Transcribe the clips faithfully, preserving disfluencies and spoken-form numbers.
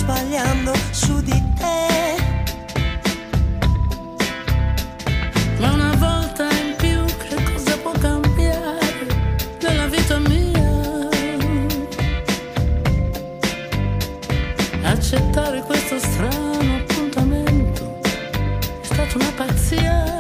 sbagliando su di te. Ma una volta in più che cosa può cambiare nella vita mia? Accettare questo strano appuntamento è stata una pazzia.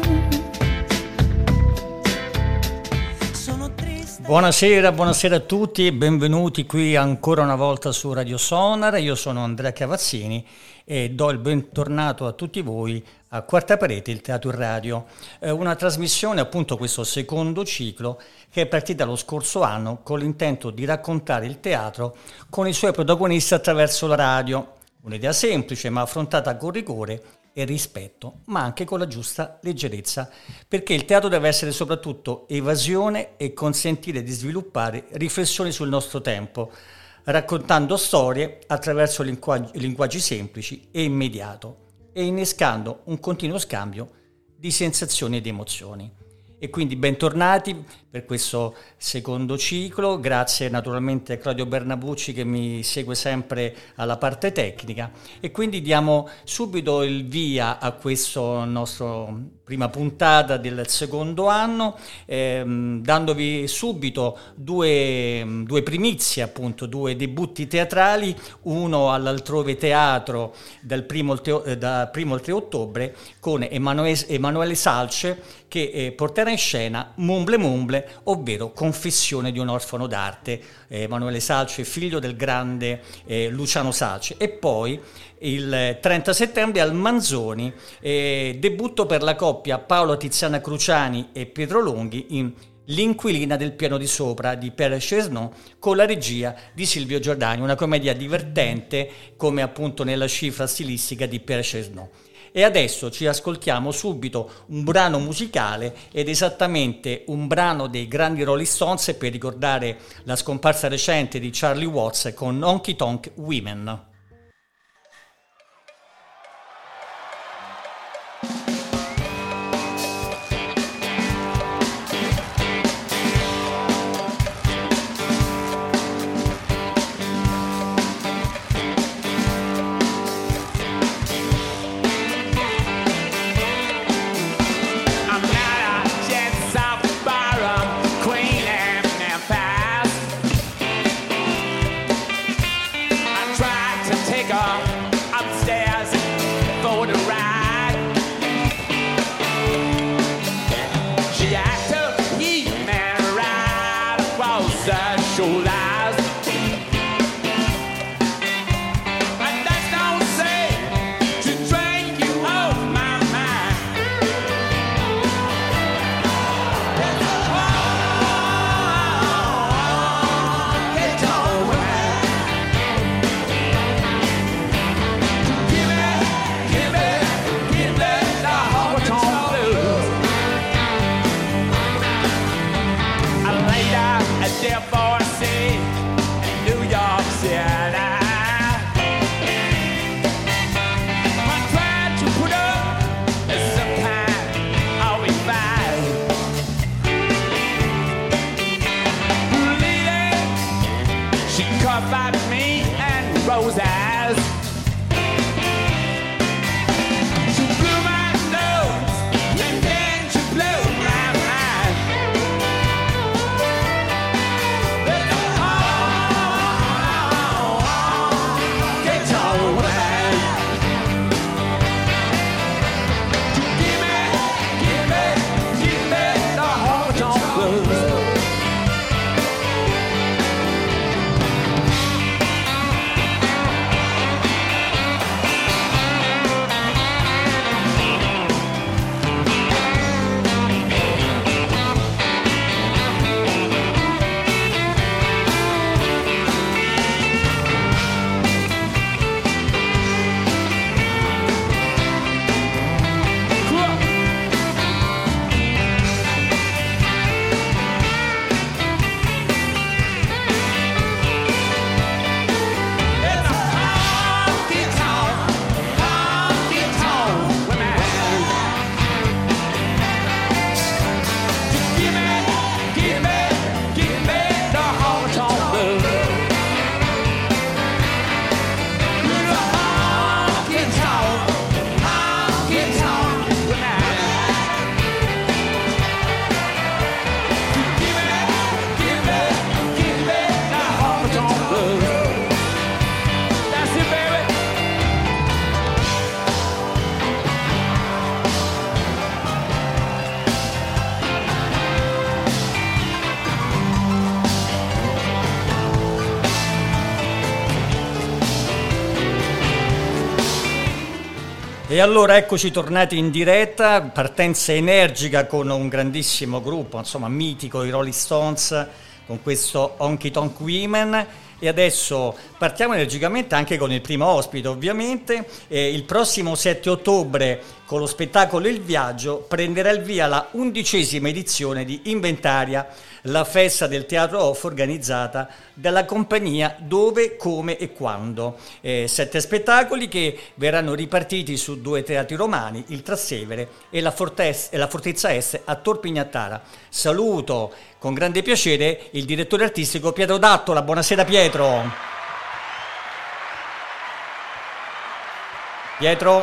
Buonasera, buonasera a tutti e benvenuti qui ancora una volta su Radio Sonar. Io sono Andrea Cavazzini e do il bentornato a tutti voi a Quarta Parete, il Teatro in Radio, eh, una trasmissione, appunto questo secondo ciclo, che è partita lo scorso anno con l'intento di raccontare il teatro con i suoi protagonisti attraverso la radio. Un'idea semplice ma affrontata con rigore e rispetto, ma anche con la giusta leggerezza, perché il teatro deve essere soprattutto evasione e consentire di sviluppare riflessioni sul nostro tempo, raccontando storie attraverso linguaggi, linguaggi semplici e immediato e innescando un continuo scambio di sensazioni ed emozioni. E quindi bentornati per questo secondo ciclo, grazie naturalmente a Claudio Bernabucci che mi segue sempre alla parte tecnica, e quindi diamo subito il via a questa nostra prima puntata del secondo anno, ehm, dandovi subito due, due primizie, appunto due debutti teatrali, uno all'Altrove Teatro dal primo al tre, da primo al tre ottobre con Emanuele, Emanuele Salce che eh, porterà in scena Mumble Mumble, ovvero Confessione di un orfano d'arte. eh, Emanuele Salce, figlio del grande eh, Luciano Salce. E poi il trenta settembre al Manzoni, eh, debutto per la coppia Paola Tiziana Cruciani e Pietro Longhi in L'inquilina del piano di sopra di Pierre Chesneau, con la regia di Silvio Giordani, una commedia divertente come appunto nella cifra stilistica di Pierre Chesneau. E adesso ci ascoltiamo subito un brano musicale, ed esattamente un brano dei grandi Rolling Stones per ricordare la scomparsa recente di Charlie Watts con Honky Tonk Women. E allora eccoci tornati in diretta, partenza energica con un grandissimo gruppo, insomma mitico, i Rolling Stones, con questo Honky Tonk Women. E adesso partiamo energicamente anche con il primo ospite, ovviamente. Eh, il prossimo sette ottobre, con lo spettacolo Il Viaggio, prenderà il via la undicesima edizione di Inventaria, la festa del teatro off organizzata dalla compagnia Dove, Come e Quando. Eh, sette spettacoli che verranno ripartiti su due teatri romani, il Trastevere e la, Fortes- e la Fortezza Est a Tor Pignattara. Saluto con grande piacere il direttore artistico Pietro D'Attola. Buonasera Pietro. Pietro?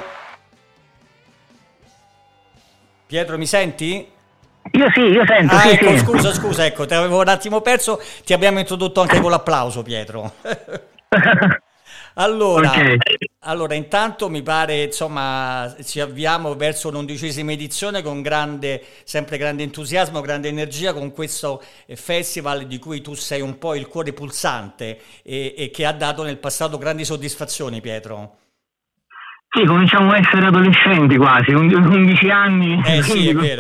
Pietro, mi senti? Io sì, io sento. Ah, sì, ecco, sì. scusa, scusa, ecco, ti avevo un attimo perso, ti abbiamo introdotto anche con l'applauso, Pietro. Allora, Ok. allora, intanto mi pare, insomma, ci avviamo verso un'undicesima edizione con grande, sempre grande entusiasmo, grande energia, con questo eh, festival di cui tu sei un po' il cuore pulsante e, e che ha dato nel passato grandi soddisfazioni, Pietro. Sì, cominciamo a essere adolescenti quasi, undici anni. Eh sì, è vero.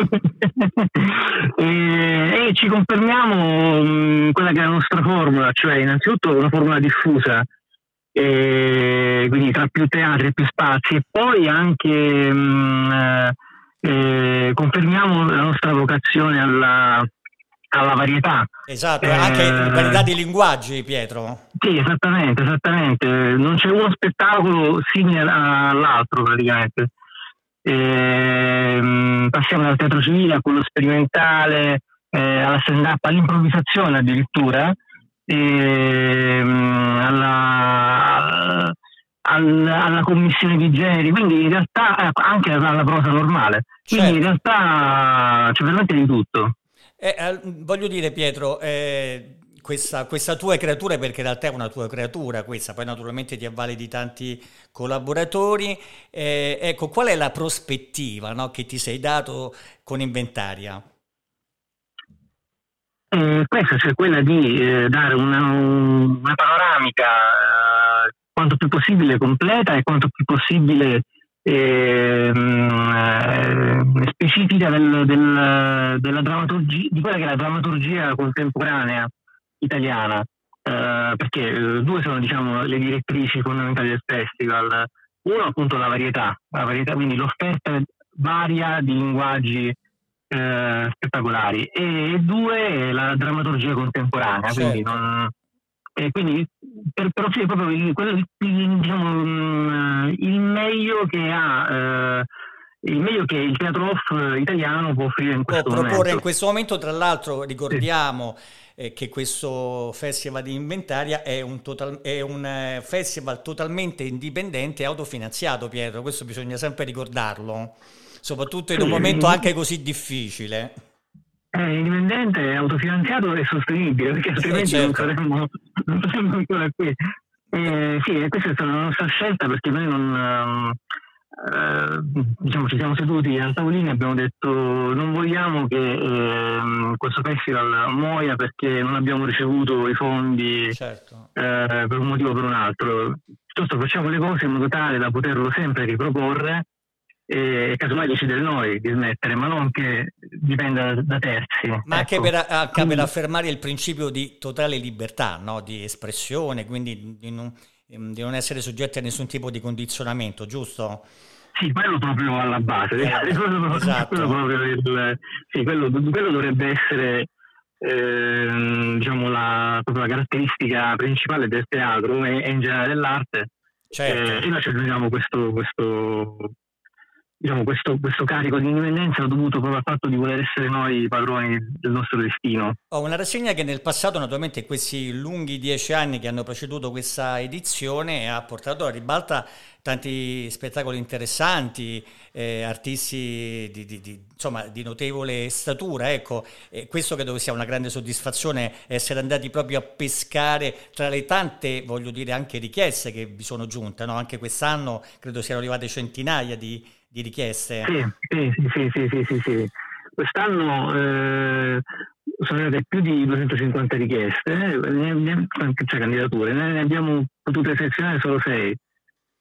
e, e ci confermiamo mh, quella che è la nostra formula, cioè innanzitutto una formula diffusa, e quindi tra più teatri e più spazi, e poi anche mh, eh, confermiamo la nostra vocazione alla, alla varietà. Esatto, Eh, anche varietà di linguaggi, Pietro. Sì, esattamente, esattamente. Non c'è uno spettacolo simile all'altro praticamente. Ehm, passiamo dal teatro civile a quello sperimentale, eh, alla stand-up, all'improvvisazione addirittura, ehm, alla, al- alla commissione di generi, quindi in realtà eh, anche alla prosa normale. Quindi in Certo. realtà c'è veramente di tutto. Eh, eh, voglio dire, Pietro, eh, questa, questa tua creatura, perché in realtà è una tua creatura questa, poi naturalmente ti avvali di tanti collaboratori, eh, ecco, qual è la prospettiva, no, che ti sei dato con Inventaria? Eh, questa, cioè quella di eh, dare una, una panoramica eh, quanto più possibile completa e quanto più possibile eh, mh, eh, specifica del, del- della drammaturgia, di quella che è la drammaturgia contemporanea italiana. Eh, perché eh, due sono, diciamo, le direttrici fondamentali del festival. Uno appunto la varietà, la varietà, quindi l'offerta varia di linguaggi eh, spettacolari, e due la drammaturgia contemporanea, quindi, Certo. non, e quindi per, per offrire proprio il, quello, il, diciamo, mm, il meglio che ha eh, il meglio che il teatro off italiano può offrire in Può questo proporre momento. in questo momento, tra l'altro Sì. ricordiamo eh, che questo festival di Inventaria è un, total- è un eh, festival totalmente indipendente e autofinanziato, Pietro, questo bisogna sempre ricordarlo, soprattutto in un Sì, momento anche così difficile. è indipendente, è autofinanziato e sostenibile, perché Eh, altrimenti non certo. saremmo, non saremmo ancora qui. Eh, sì, e questa è stata la nostra scelta, perché noi non, ehm, eh, diciamo, ci siamo seduti al tavolino e abbiamo detto non vogliamo che ehm, questo festival muoia perché non abbiamo ricevuto i fondi Certo. eh, per un motivo o per un altro. Piuttosto facciamo le cose in modo tale da poterlo sempre riproporre e casomai decidere noi di smettere, ma non che dipenda da, da terzi. Ma anche ecco. per, anche per Quindi- affermare il principio di totale libertà, no? Di espressione, quindi di non, di non essere soggetti a nessun tipo di condizionamento, giusto? Sì, quello proprio alla base, Eh, quello, esatto. quello proprio il, sì, quello, quello dovrebbe essere ehm, diciamo la, proprio la caratteristica principale del teatro e, e in generale dell'arte. Certo. Eh, e noi ci aggiungiamo questo, questo, diciamo, questo, questo carico di indipendenza dovuto proprio al fatto di voler essere noi i padroni del nostro destino. Ho una rassegna che nel passato, naturalmente, questi lunghi dieci anni che hanno preceduto questa edizione, ha portato a ribalta tanti spettacoli interessanti, eh, artisti di, di- di- insomma, di notevole statura. Ecco, e questo credo che sia una grande soddisfazione, essere andati proprio a pescare tra le tante, voglio dire, anche richieste che vi sono giunte, no? Anche quest'anno credo siano arrivate centinaia di, di richieste. Sì, sì, sì, sì, sì, sì, sì, sì. Quest'anno eh, sono arrivate più di duecentocinquanta richieste, ne- ne- cioè candidature, ne ne abbiamo potute selezionare solo sei.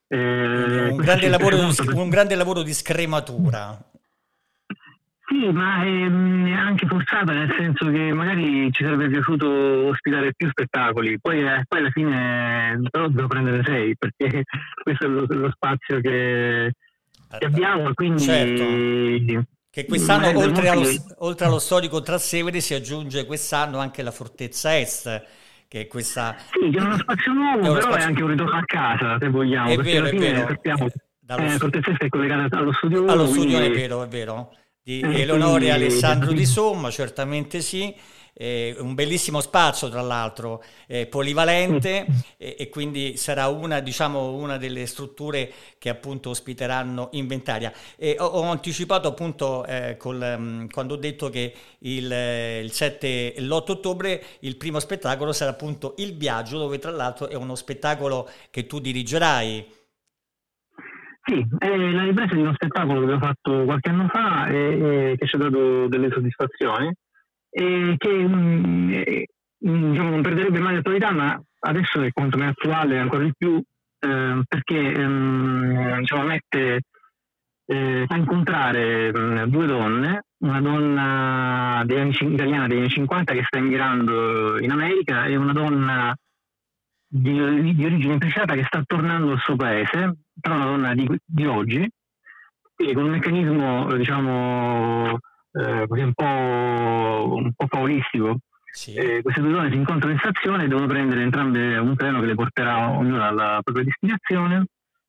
Eh, un, grande lavoro di, molto... un grande lavoro di scrematura. Sì, ma è anche forzata, nel senso che magari ci sarebbe piaciuto ospitare più spettacoli, poi, eh, poi alla fine però devo prendere sei, perché questo è lo, lo spazio che, che abbiamo, quindi... Certo. Che quest'anno, oltre allo, oltre allo storico Trastevere, si aggiunge quest'anno anche la Fortezza Est, che è questa... Sì, che è uno spazio nuovo, è uno però spazio... è anche un ritorno a casa, se vogliamo. È vero, è vero. Sappiamo, eh, eh, Fortezza Est è collegata allo studio uno. Allo studio, quindi... è vero, è vero. Di eh, Eleonore quindi... Alessandro Di Somma, certamente sì. Eh, un bellissimo spazio, tra l'altro, eh, polivalente, e, e quindi sarà una, diciamo, una delle strutture che appunto ospiteranno Inventaria. E ho, ho anticipato appunto eh, col, um, quando ho detto che il, eh, il sette e l'otto ottobre il primo spettacolo sarà appunto Il Viaggio, dove tra l'altro è uno spettacolo che tu dirigerai. Sì, è la ripresa di uno spettacolo che ho fatto qualche anno fa e, e che ci ha dato delle soddisfazioni. E che mh, eh, diciamo, non perderebbe mai l'attualità, ma adesso è quanto meno attuale ancora di più, eh, perché ehm, diciamo, mette eh, a incontrare mh, due donne, una donna degli anni, italiana degli anni cinquanta che sta emigrando in America e una donna di, di origine imprecisa che sta tornando al suo paese, però una donna di, di oggi, quindi con un meccanismo diciamo Eh, così un po', un po' favolistico. Sì. Eh, queste due donne si incontrano in stazione e devono prendere entrambe un treno che le porterà ognuna alla propria destinazione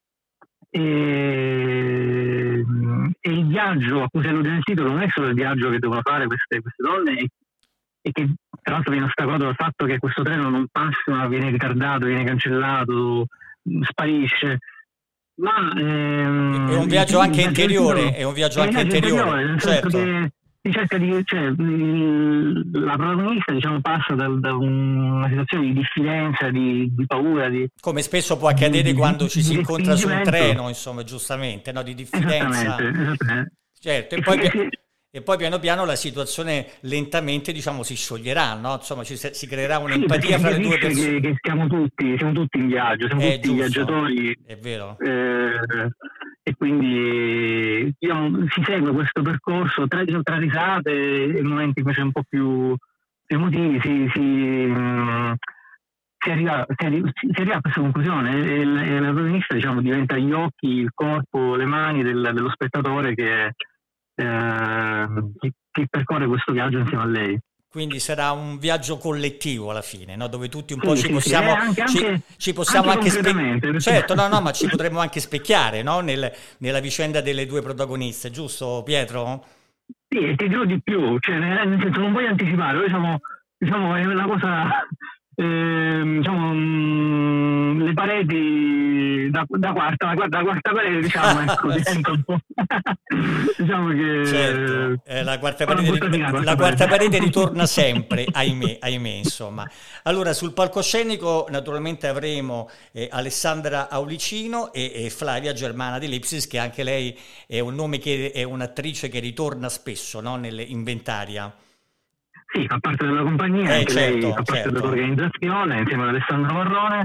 e, e il viaggio a cui si allude nel titolo non è solo il viaggio che devono fare queste, queste donne e, e che tra l'altro viene ostacolato dal fatto che questo treno non passa, viene ritardato, viene cancellato, sparisce. Ma ehm, è un viaggio anche interiore, è un viaggio anche interiore, nel certo. senso che si cerca di, cioè, la protagonista diciamo passa da, da una situazione di diffidenza, di, di paura, di, come spesso può accadere di, quando ci si incontra su un treno, insomma, giustamente, no? Di diffidenza. Esattamente, esattamente. Certo, e poi, si... e poi piano piano la situazione lentamente, diciamo, si scioglierà, no? Insomma, ci, si creerà un'empatia sì, fra le due persone. Che, che siamo tutti, siamo tutti in viaggio, siamo è tutti giusto, viaggiatori. È vero. Eh, e quindi diciamo, si segue questo percorso tra, tra risate e momenti invece un po' più emotivi, si, si, mh, si, arriva, si, arriva, si arriva a questa conclusione e, e la protagonista diciamo, diventa gli occhi, il corpo, le mani del, dello spettatore che, eh, che, che percorre questo viaggio insieme a lei. Quindi sarà un viaggio collettivo alla fine, no? Dove tutti un po' sì, ci sì, possiamo, sì, anche, ci, anche, ci possiamo anche, anche specchiare. perché... Certo, no, no, ma ci potremmo anche specchiare, no? Nel, nella vicenda delle due protagoniste, giusto Pietro? Sì, e ti dirò di più, cioè, nel senso non voglio anticipare, noi siamo, diciamo, è una cosa, eh, diciamo, mh, le pareti da, da quarta, da, da quarta parete, diciamo, ecco, diventa un po', diciamo che... Certo, eh, la quarta parete, ri- la quarta quarta parete ritorna sempre, ahimè, ahimè, insomma. Allora, sul palcoscenico naturalmente avremo eh, Alessandra Aulicino e, e Flavia Germana di Lipsis, che anche lei è un nome che è un'attrice che ritorna spesso, no? Nell'Inventaria. Sì, fa parte della compagnia, eh, anche certo, lei fa parte certo. dell'organizzazione insieme ad Alessandro Marrone,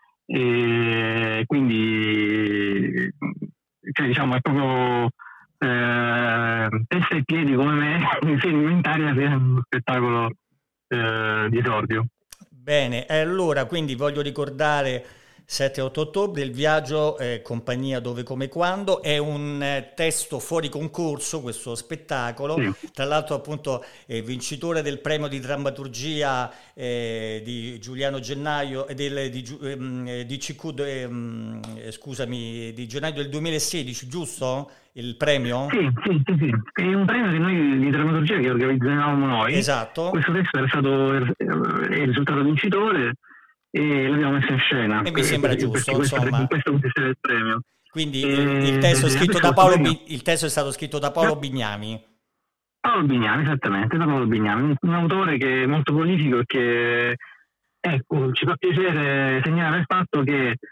e quindi cioè, diciamo è proprio eh, testa e piedi come me, sia Inventaria sia uno spettacolo eh, di esordio. Bene, allora quindi voglio ricordare sette otto ottobre Il Viaggio, eh, compagnia Dove Come Quando, è un eh, testo fuori concorso questo spettacolo, sì. Tra l'altro appunto eh, vincitore del premio di drammaturgia eh, di Giuliano Gennaio e del, di, eh, di C Q eh, scusami di gennaio del duemilasedici, giusto? Il premio? Sì, sì, sì, sì. È un premio che noi di drammaturgia che organizzavamo noi. Esatto. Questo testo è stato è il risultato vincitore e l'abbiamo messo in scena. E mi sembra giusto, insomma. Questo è il premio. Quindi e, il, testo è scritto da Paolo Bi- il testo è stato scritto da Paolo Bignami. Paolo Bignami, esattamente, da Paolo Bignami, un, un autore che è molto prolifico e che ecco, ci fa piacere segnalare il fatto che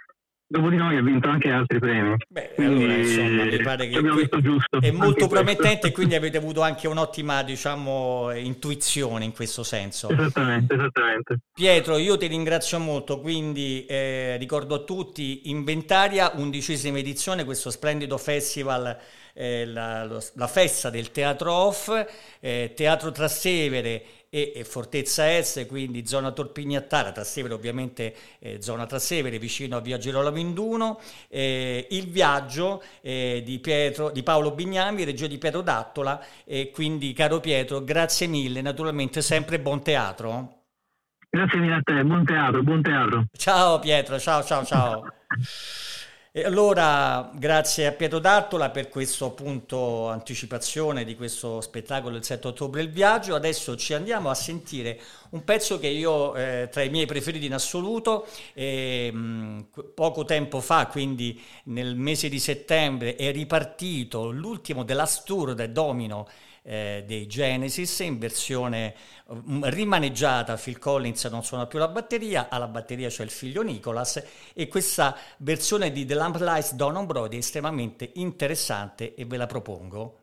dopo di noi ha vinto anche altri premi. Beh, quindi, allora insomma mi pare che abbiamo visto giusto, è molto anche promettente questo. e quindi avete avuto anche un'ottima, diciamo, intuizione in questo senso. Esattamente, esattamente. Pietro, io ti ringrazio molto, quindi eh, ricordo a tutti Inventaria, undicesima edizione, questo splendido festival, eh, la, lo- la festa del Teatro Off, eh, Teatro Trastevere e, e Fortezza Est, quindi zona Torpignattara, Trastevere ovviamente, eh, zona Trastevere vicino a via Girolamo Induno, eh, il viaggio eh, di, Pietro, di Paolo Bignami, regia di Pietro D'Attola, e quindi caro Pietro, grazie mille, naturalmente sempre buon teatro. Grazie mille a te, buon teatro, buon teatro. Ciao Pietro, ciao ciao ciao. E allora, grazie a Pietro D'Attola per questo appunto anticipazione di questo spettacolo del sette ottobre Il Viaggio. Adesso ci andiamo a sentire un pezzo che io eh, tra i miei preferiti in assoluto, eh, mh, poco tempo fa, quindi nel mese di settembre, è ripartito l'ultimo The Last Tour del Domino eh, dei Genesis in versione mm, rimaneggiata. Phil Collins non suona più la batteria, alla batteria c'è il figlio Nicholas, e questa versione di The Lamp Lies Down on Broadway è estremamente interessante e ve la propongo.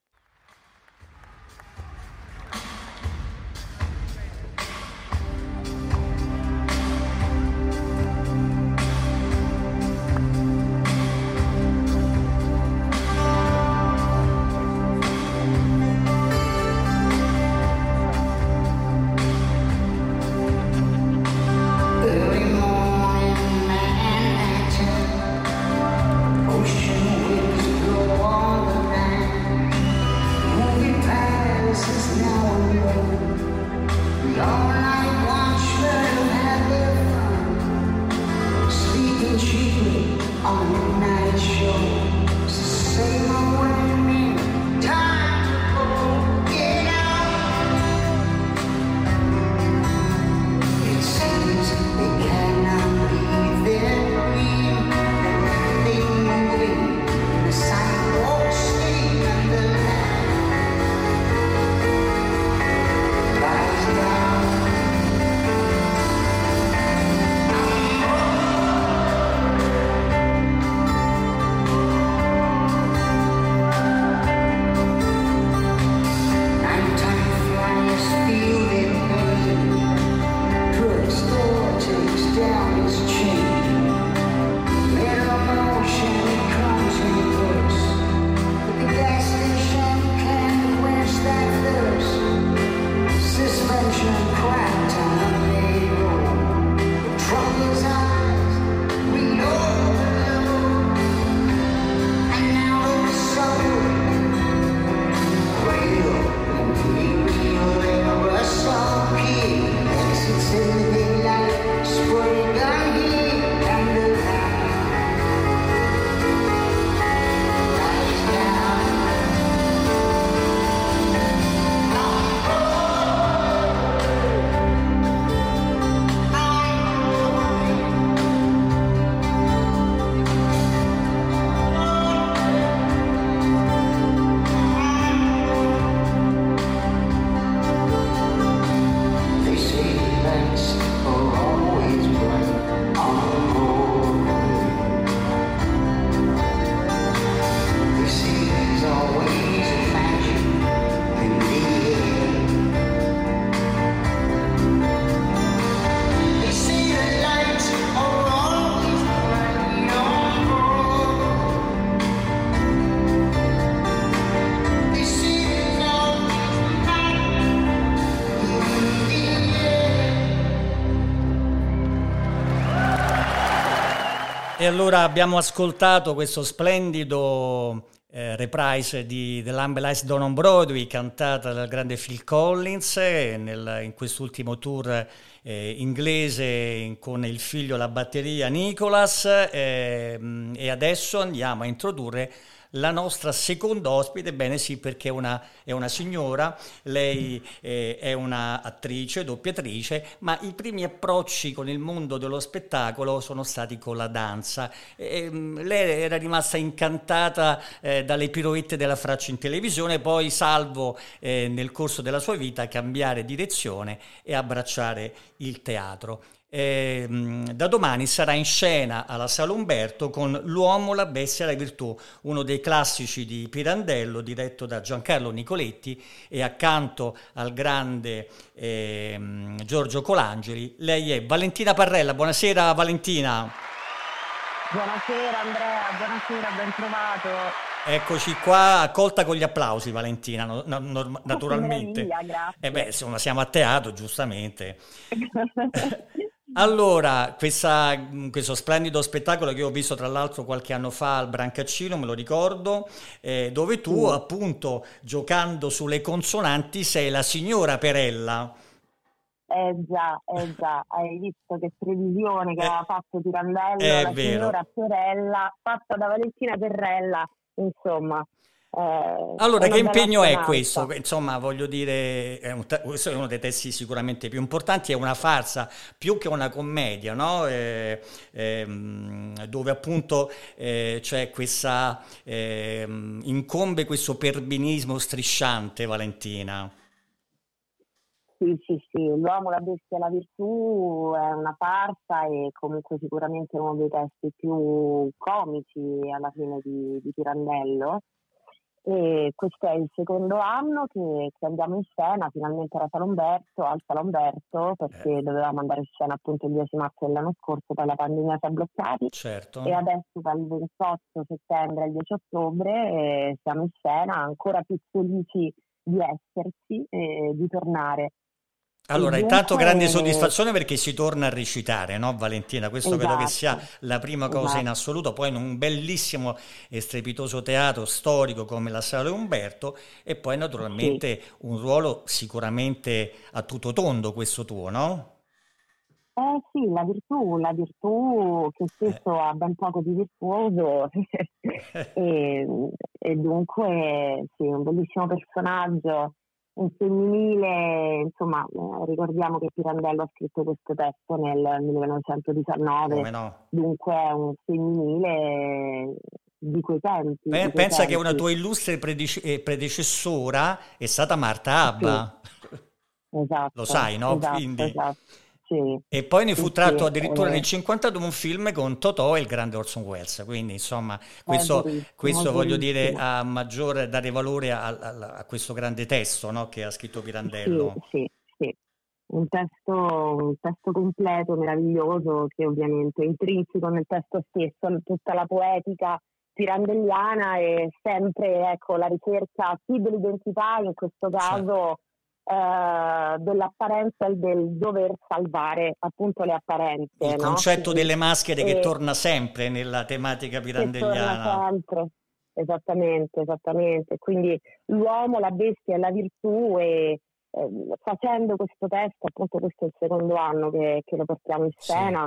Early morning Manhattan, ocean waves blow on the land. Movie palaces now alone. The all-night watchmen have their fun, sleeping cheaply on the midnight show. It's the same old way, man. Time to go get out. It seems they cannot leave their dream. They moving the sidewalk, staying under lies down. Nighttime flyers feel their pain. Drugstore takes down his chain. Little motion comes in verse. But the gas station can't quench that thirst. Suspension cracked on the main road. The trucker's eyes read over the road. And now the subway real and real ever saw kid exits in the daylight, spray gun here and the lies down. They say the lights are always bright on the road. They say there's always a magic in the air. They say the lights are always bright on the road. They say there's always a magic in the air. E allora abbiamo ascoltato questo splendido eh, reprise di The Lamb Lies Down on Broadway, cantata dal grande Phil Collins eh, nel- in quest'ultimo tour eh, inglese in- con il figlio alla batteria Nicholas. eh, mh, e adesso andiamo a introdurre la nostra seconda ospite. Bene sì, perché è una, è una signora, lei eh, è una attrice, doppiatrice, ma i primi approcci con il mondo dello spettacolo sono stati con la danza. Ehm, lei era rimasta incantata eh, dalle piroette della Fraccia in televisione, poi salvo eh, nel corso della sua vita cambiare direzione e abbracciare il teatro. eh, mh, da domani sarà in scena alla Sala Umberto con L'uomo, la bestia e la virtù, uno dei classici di Pirandello, diretto da Giancarlo Nicoletti, e accanto al grande eh, mh, Giorgio Colangeli lei è Valentina Parrella. Buonasera Valentina. Buonasera Andrea, buonasera, ben trovato. Eccoci qua, accolta con gli applausi Valentina, no- no- norm- naturalmente. Che meraviglia, E beh, grazie. insomma, siamo a teatro, giustamente. Allora, questa- questo splendido spettacolo che io ho visto tra l'altro qualche anno fa al Brancaccino, me lo ricordo, eh, dove tu Sì. appunto giocando sulle consonanti sei la signora Perella. Eh già, eh già, hai visto che previsione che Eh, aveva fatto Pirandello, è la signora vero. Perella, fatta da Valentina Perrella, insomma, eh, è Allora, che una bella impegno è assonanza. questo? Insomma, voglio dire, è un te- questo è uno dei testi sicuramente più importanti, è una farsa più che una commedia, no? Eh, ehm, dove appunto eh, c'è questa, ehm, incombe questo perbinismo strisciante, Valentina. Sì, sì, sì, L'uomo, la bestia e la virtù è una farsa e comunque sicuramente uno dei testi più comici alla fine di, di Pirandello. E questo è il secondo anno che, che andiamo in scena, finalmente alla Sala Umberto, al Sala Umberto, Eh, perché dovevamo andare in scena appunto il dieci marzo dell'anno scorso, poi la pandemia ci ha bloccati e certo. adesso dal ventotto settembre al dieci ottobre eh, siamo in scena, ancora più felici di esserci e di tornare. E Allora, intanto grande dunque, soddisfazione perché si torna a recitare, no, Valentina? Questo credo che sia esatto, la prima cosa in esatto, assoluto, poi in un bellissimo e strepitoso teatro storico come la Sala Umberto e poi sì. naturalmente un ruolo sicuramente a tutto tondo questo tuo, no? Eh sì, la virtù, la virtù che Eh. spesso ha ben poco di virtuoso e, e dunque sì, un bellissimo personaggio, un femminile, insomma, eh, ricordiamo che Pirandello ha scritto questo testo nel millenovecentodiciannove, Come no? dunque è un femminile di quei tempi, Pe- di quei Pensa che una tempi. tua illustre predece- eh, predecessora è stata Marta Sì, Abba, lo esatto, sai, no? esatto, Quindi... esatto, sì, E poi ne sì, fu sì, tratto addirittura eh, nel cinquantadue un film con Totò e il grande Orson Welles, quindi insomma è questo, verissimo, questo voglio dire verissimo. a maggior dare valore a, a- a questo grande testo, no, che ha scritto Sì, Pirandello. sì, sì. Un testo, un testo completo, meraviglioso, che ovviamente è intrinseco nel testo stesso, tutta la poetica pirandelliana e sempre ecco, la ricerca sì dell'identità, in questo Cioè, caso eh, dell'apparenza e del dover salvare appunto le il apparenze, no? concetto Quindi, delle maschere che e, torna sempre nella tematica che torna pirandelliana. sempre, esattamente, esattamente. Quindi l'uomo, la bestia e la virtù e ehm, facendo questo testo, appunto questo è il secondo anno che, che lo portiamo in Sì, scena,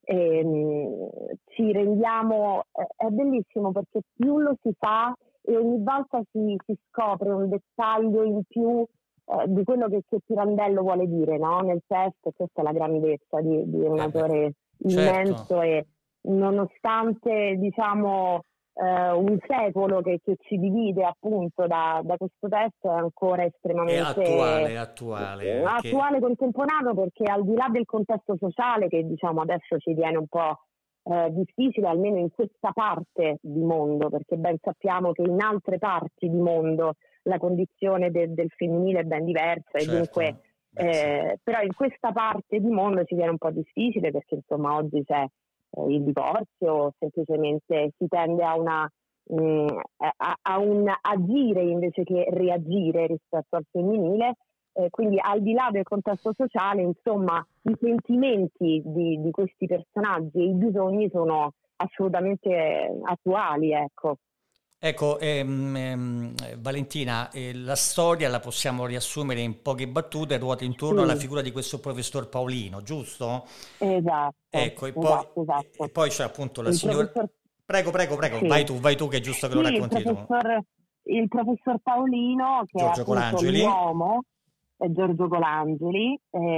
ehm, ci rendiamo, è è bellissimo perché più lo si fa e ogni volta si, si scopre un dettaglio in più eh, di quello che, che Pirandello vuole dire, no? Nel testo, questa è la grandezza di, di un eh beh, autore certo. immenso e nonostante diciamo eh, un secolo che, che ci divide appunto da, da questo testo è ancora È estremamente attuale, è eh, attuale, che attuale, contemporaneo, perché al di là del contesto sociale che diciamo adesso ci viene un po' eh, difficile, almeno in questa parte di mondo, perché ben sappiamo che in altre parti di mondo la condizione de- del femminile è ben diversa e dunque certo, beh sì, eh, però in questa parte di mondo ci viene un po' difficile perché insomma oggi c'è eh, il divorzio, semplicemente si tende a una mh, a, a un agire invece che reagire rispetto al femminile, eh, quindi al di là del contesto sociale, insomma, i sentimenti di, di questi personaggi e i bisogni sono assolutamente attuali, ecco. Ecco, ehm, ehm, Valentina, eh, la storia la possiamo riassumere in poche battute, ruota intorno alla Sì, figura di questo professor Paolino, giusto? esatto, Ecco, e poi, esatto, e esatto. poi c'è appunto la Il signora... professor, Prego, prego, prego, vai sì, tu, vai tu che è giusto che lo sì, il racconti tu. professor, il professor Paolino, che è Giorgio appunto Colangeli, l'uomo, è Giorgio Colangeli,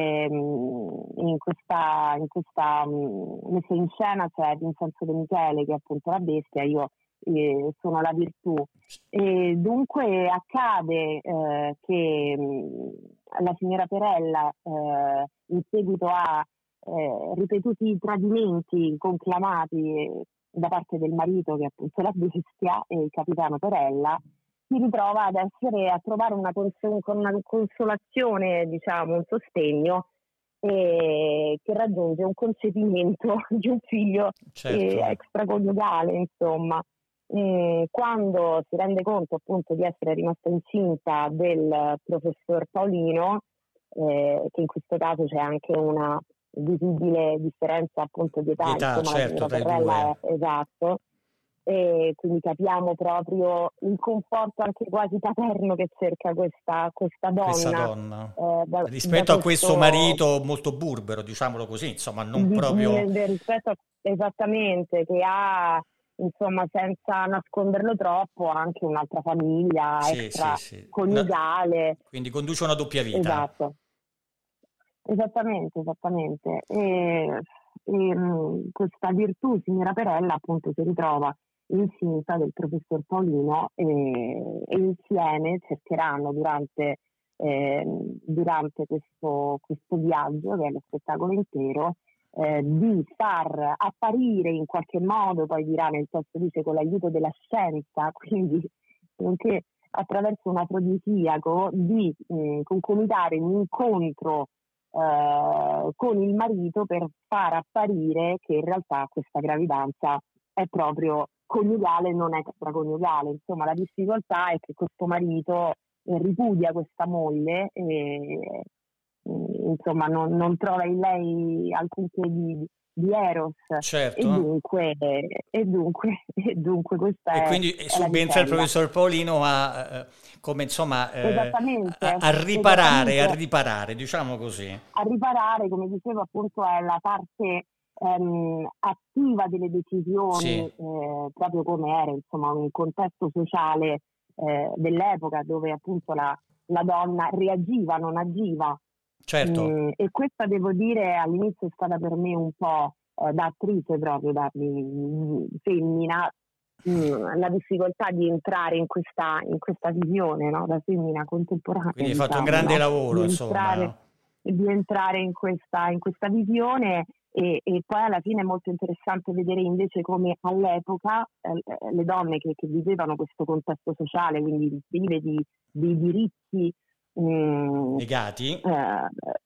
ehm, in questa, in questa mh, messa in scena c'è Vincenzo De Michele, che è appunto la bestia, io eh, sono la virtù. E dunque accade eh, che mh, la signora Perella, eh, in seguito a eh, ripetuti tradimenti conclamati da parte del marito, che è appunto la bestia, e il capitano Perella, si ritrova ad essere, a trovare una, cons- una consolazione, diciamo, un sostegno, e che raggiunge un concepimento di un figlio certo. eh, extraconiugale, insomma. E quando si rende conto appunto di essere rimasta incinta del professor Paolino, eh, che in questo caso c'è anche una visibile differenza appunto di età, Di età, insomma, certo, la tra i sorella due. è esatto, e quindi capiamo proprio il conforto anche quasi paterno che cerca questa, questa donna, Questa donna. eh, da, Rispetto da a questo marito molto burbero, diciamolo così, insomma, non di, proprio... di, di, rispetto a, esattamente, che ha, insomma, senza nasconderlo troppo, anche un'altra famiglia Sì, extra sì, sì. coniugale. Una... Quindi conduce una doppia vita. Esatto. Esattamente, esattamente. E, e mh, questa virtù, signora Perella, appunto, si ritrova incinta del professor Paolino, e, e insieme cercheranno durante, eh, durante questo, questo viaggio, che è lo spettacolo intero, eh, di far apparire in qualche modo, poi dirà nel testo, dice, con l'aiuto della scienza, quindi anche attraverso un afrodisiaco, di mh, concomitare un incontro Uh, con il marito per far apparire che in realtà questa gravidanza è proprio coniugale, non è extraconiugale. Insomma, la difficoltà è che questo marito ripudia questa moglie e insomma non, non trova in lei alcunché di, di eros, certo. e dunque e dunque e dunque questa e è, quindi è subentra il professor Paolino a, come insomma eh, esattamente, a, a riparare esattamente. a riparare diciamo così a riparare, come dicevo, appunto, è la parte ehm, attiva delle decisioni, sì. eh, proprio come era, insomma, un contesto sociale eh, dell'epoca, dove appunto la, la donna reagiva, non agiva. Certo. Mm, e questa, devo dire, all'inizio è stata per me un po' eh, da attrice, proprio da mm, femmina, mm, la difficoltà di entrare in questa, in questa visione, no? Da femmina contemporanea. Quindi hai diciamo, fatto un grande no? lavoro, di insomma. Entrare, di entrare in questa, in questa visione, e, e poi alla fine è molto interessante vedere invece come all'epoca eh, le donne che, che vivevano questo contesto sociale, quindi prive di, di diritti Mm, negati? Eh,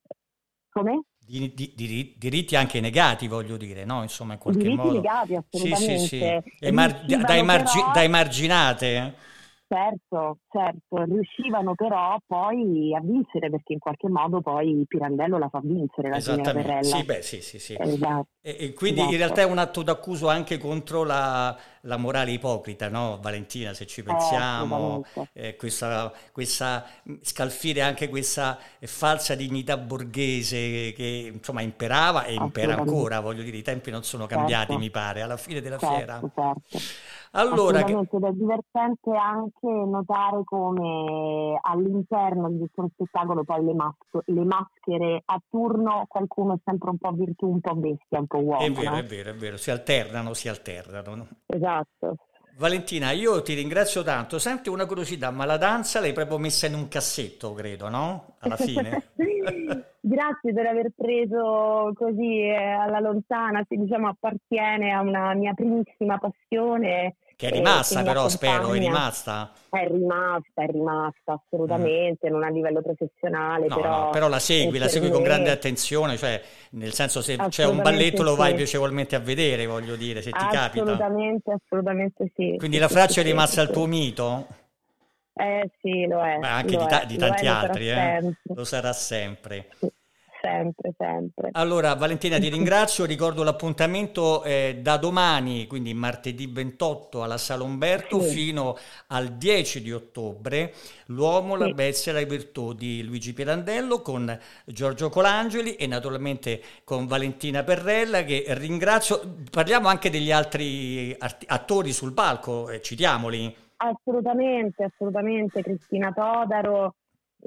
come? Di, di, di, diritti anche negati, voglio dire, no? Insomma, in qualche diritti modo. negati, assolutamente. Sì, sì, sì. Emar- da, emargi- però... da emarginate. Certo, certo, riuscivano però poi a vincere, perché in qualche modo poi Pirandello la fa vincere, la signora Perella. Sì, beh, sì, sì, sì. Esatto. E, e quindi esatto. in realtà è un atto d'accuso anche contro la, la morale ipocrita, no, Valentina, se ci pensiamo, eh, eh, questa, questa scalfire anche questa falsa dignità borghese che insomma imperava e impera ancora, voglio dire, i tempi non sono cambiati, certo. Mi pare, alla fine della certo, fiera. Certo. Allora, assolutamente, ed è divertente anche notare come all'interno di questo spettacolo poi le, mas- le maschere a turno, qualcuno è sempre un po' virtù, un po' bestia, un po' uomo. È vero, no? è vero, è vero, si alternano, si alternano. Esatto. Valentina, io ti ringrazio tanto. Senti, una curiosità, ma la danza l'hai proprio messa in un cassetto, credo, no? Alla fine. Grazie per aver preso così eh, alla lontana, se diciamo appartiene a una mia primissima passione. Che è rimasta, eh, che però spero, è rimasta? È rimasta, è rimasta assolutamente, mm. non a livello professionale, no, però... No, però la segui, la segui me... con grande attenzione, cioè nel senso se c'è un balletto lo vai sì. piacevolmente a vedere, voglio dire, se ti assolutamente, capita. Assolutamente, assolutamente sì. Quindi sì, la Fraccia sì, è rimasta sì, il tuo mito? Eh sì, lo è. Ma anche lo di, ta- è, di tanti lo altri, è, eh? Lo sarà sempre. Sì. Sempre, sempre. Allora Valentina ti ringrazio, ricordo l'appuntamento eh, da domani, quindi martedì ventotto alla Sala Umberto sì. fino al dieci di ottobre, L'uomo, sì. la bestia e la virtù di Luigi Pirandello con Giorgio Colangeli e naturalmente con Valentina Perella, che ringrazio. Parliamo anche degli altri art- attori sul palco, eh, citiamoli. Assolutamente, assolutamente, Cristina Todaro,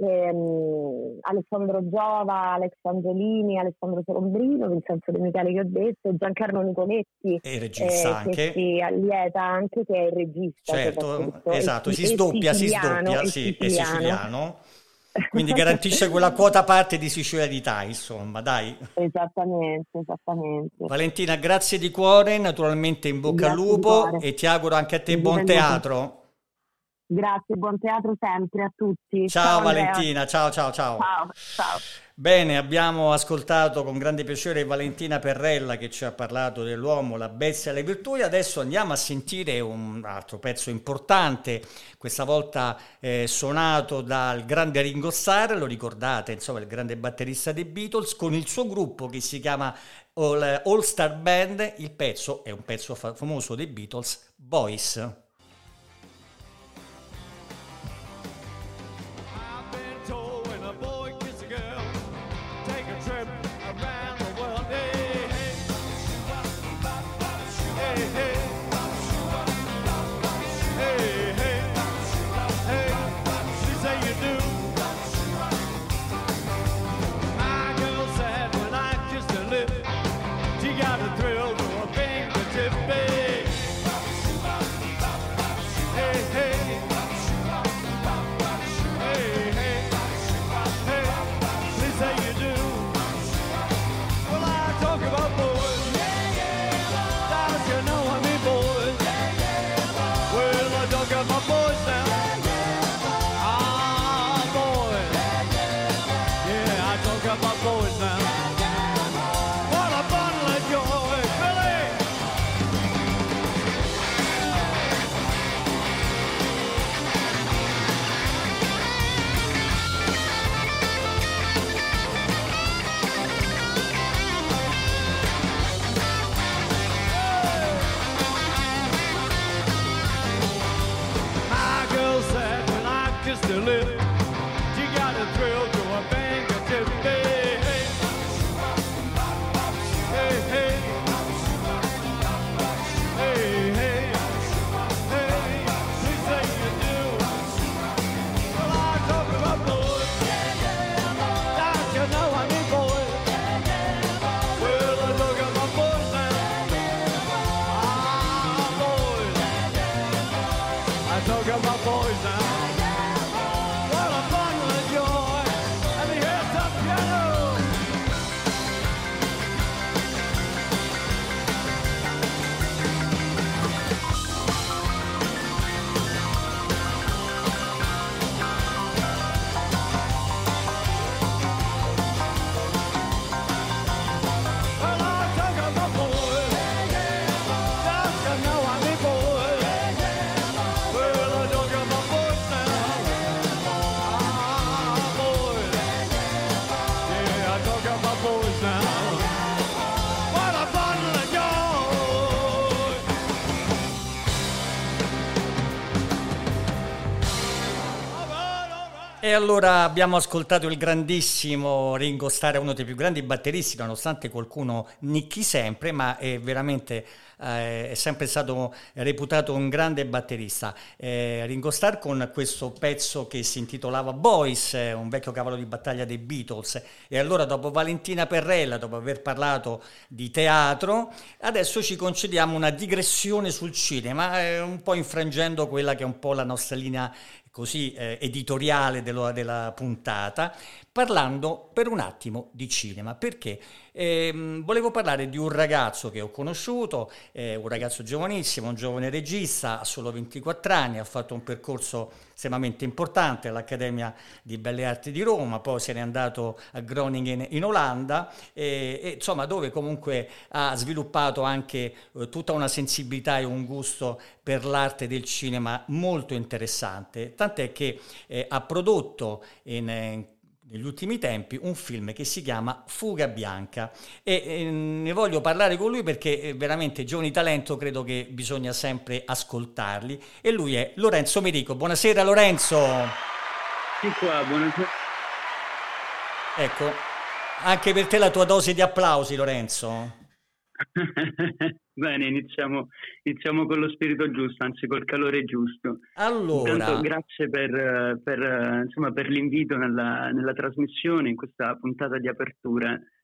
Ehm, Alessandro Giova, Alex Angelini, Alessandro Solombrino, Vincenzo De Michele che ho detto, Giancarlo Nicoletti, e il regista eh, anche. che si allieta anche, che è il regista. Certo, esatto, si sdoppia, si sdoppia, sì, è siciliano. Quindi garantisce quella quota parte di sicilianità, insomma, dai. Esattamente, esattamente. Valentina, grazie di cuore, naturalmente in bocca Grazie al di lupo cuore. e ti auguro anche a te Vi buon benvenuti. teatro. Grazie, buon teatro sempre a tutti. Ciao Andrea. Valentina, ciao ciao ciao. Ciao, ciao. Bene, abbiamo ascoltato con grande piacere Valentina Perrella che ci ha parlato dell'uomo, la bestia e le virtù. E adesso andiamo a sentire un altro pezzo importante, questa volta eh, suonato dal grande Ringo Starr, lo ricordate, insomma, il grande batterista dei Beatles, con il suo gruppo che si chiama All, All Star Band. Il pezzo è un pezzo fa- famoso dei Beatles, Boys. I've been told when a boy kisses a girl, take a trip around the world. Hey, hey, hey, hey, hey, hey, hey, she say you do. My girl said when I kissed her lip, she got a thrill to her fingertip. Hey, hey, hey. Hey, hey, hey, please say you do. Well, I talk about boys. Don't you know I mean boys? Well, I talk about boys now. Ah, boys. Yeah, I talk about boys now. What a bundle of joy, Billy. My girl said when I kissed her lip, she got a thrill to her fingertip. Hey, hey, hey, hey, hey, hey, hey, please say you do. Well, I talk about boys. Don't you know I mean boys? Well, I talk about boys now. Ah, boys. I talk about boys now. What a bundle of joy. Let me hear some piano. Well, I talk about boys. Don't you know I mean boys? Well, I talk about boys now. Ah, boys. Yeah, I talk about boys now. What a bundle of joy. All right, all right. E allora abbiamo ascoltato il grandissimo Ringo Starr, uno dei più grandi batteristi, nonostante qualcuno nicchi sempre, ma è veramente eh, è sempre stato reputato un grande batterista. Eh, Ringo Starr con questo pezzo che si intitolava Boys, eh, un vecchio cavallo di battaglia dei Beatles. E allora dopo Valentina Perrella, dopo aver parlato di teatro, adesso ci concediamo una digressione sul cinema, eh, un po' infrangendo quella che è un po' la nostra linea così eh, editoriale dello- della puntata, parlando per un attimo di cinema, perché ehm, volevo parlare di un ragazzo che ho conosciuto, eh, un ragazzo giovanissimo, un giovane regista, ha solo ventiquattro anni, ha fatto un percorso estremamente importante all'Accademia di Belle Arti di Roma, poi se n'è andato a Groningen in Olanda, e, e, insomma dove comunque ha sviluppato anche eh, tutta una sensibilità e un gusto per l'arte del cinema molto interessante, tant'è che eh, ha prodotto in, in negli ultimi tempi un film che si chiama Fuga Bianca e eh, ne voglio parlare con lui perché eh, veramente giovani talento, credo che bisogna sempre ascoltarli, e lui è Lorenzo Merico. Buonasera Lorenzo. Sì, qua, buonasera. Ecco, anche per te la tua dose di applausi, Lorenzo. Bene, iniziamo, iniziamo con lo spirito giusto, anzi col calore giusto. Allora, Intanto grazie per, per, insomma, per l'invito nella, nella trasmissione, in questa puntata di apertura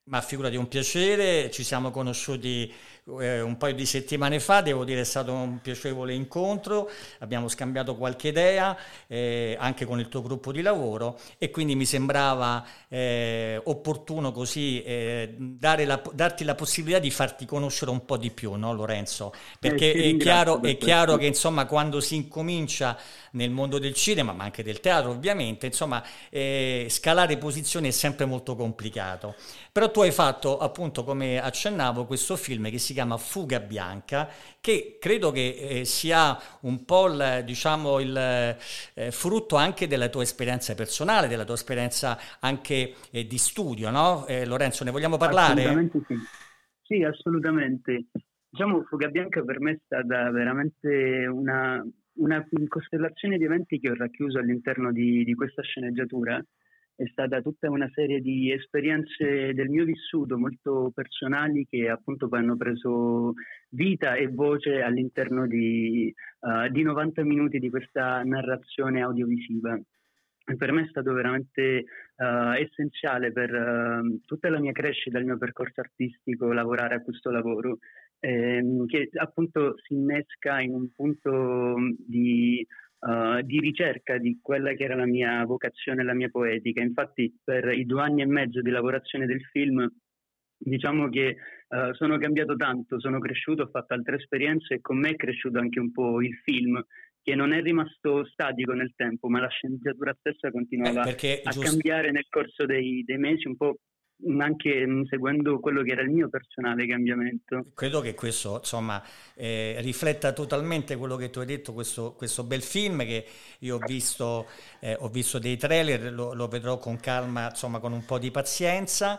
Ma figurati, un piacere, ci siamo conosciuti eh, un paio di settimane fa, devo dire è stato un piacevole incontro, abbiamo scambiato qualche idea eh, anche con il tuo gruppo di lavoro e quindi mi sembrava eh, opportuno così eh, dare la, darti la possibilità di farti conoscere un po' di più, no Lorenzo? Perché Eh, ti è ringrazio chiaro, per è chiaro questo. che insomma quando si incomincia nel mondo del cinema, ma anche del teatro ovviamente, insomma eh, scalare posizioni è sempre molto complicato. Però tu hai fatto, appunto, come accennavo, questo film che si chiama Fuga Bianca, che credo che eh, sia un po' il, diciamo, il eh, frutto anche della tua esperienza personale, della tua esperienza anche eh, di studio, no? Eh, Lorenzo, ne vogliamo parlare? Assolutamente sì. Sì, assolutamente. Diciamo, Fuga Bianca per me è stata veramente una, una costellazione di eventi che ho racchiuso all'interno di, di questa sceneggiatura. È stata tutta una serie di esperienze del mio vissuto molto personali che appunto poi hanno preso vita e voce all'interno di, uh, di novanta minuti di questa narrazione audiovisiva. E per me è stato veramente uh, essenziale per uh, tutta la mia crescita, il mio percorso artistico, lavorare a questo lavoro, ehm, che appunto si innesca in un punto di... Uh, di ricerca di quella che era la mia vocazione, la mia poetica. Infatti per i due anni e mezzo di lavorazione del film diciamo che uh, sono cambiato tanto, sono cresciuto, ho fatto altre esperienze e con me è cresciuto anche un po' il film, che non è rimasto statico nel tempo, ma la sceneggiatura stessa continuava Eh, perché a giusto. cambiare nel corso dei, dei mesi, un po' anche mh, seguendo quello che era il mio personale cambiamento. Credo che questo, insomma, eh, rifletta totalmente quello che tu hai detto, questo, questo bel film che io ho visto, eh, ho visto dei trailer, lo, lo vedrò con calma, insomma, con un po' di pazienza,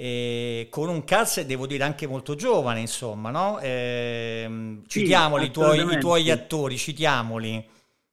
e con un cast, devo dire, anche molto giovane, insomma, no? Eh, Sì, citiamoli i tuoi, i tuoi assolutamente. attori, citiamoli.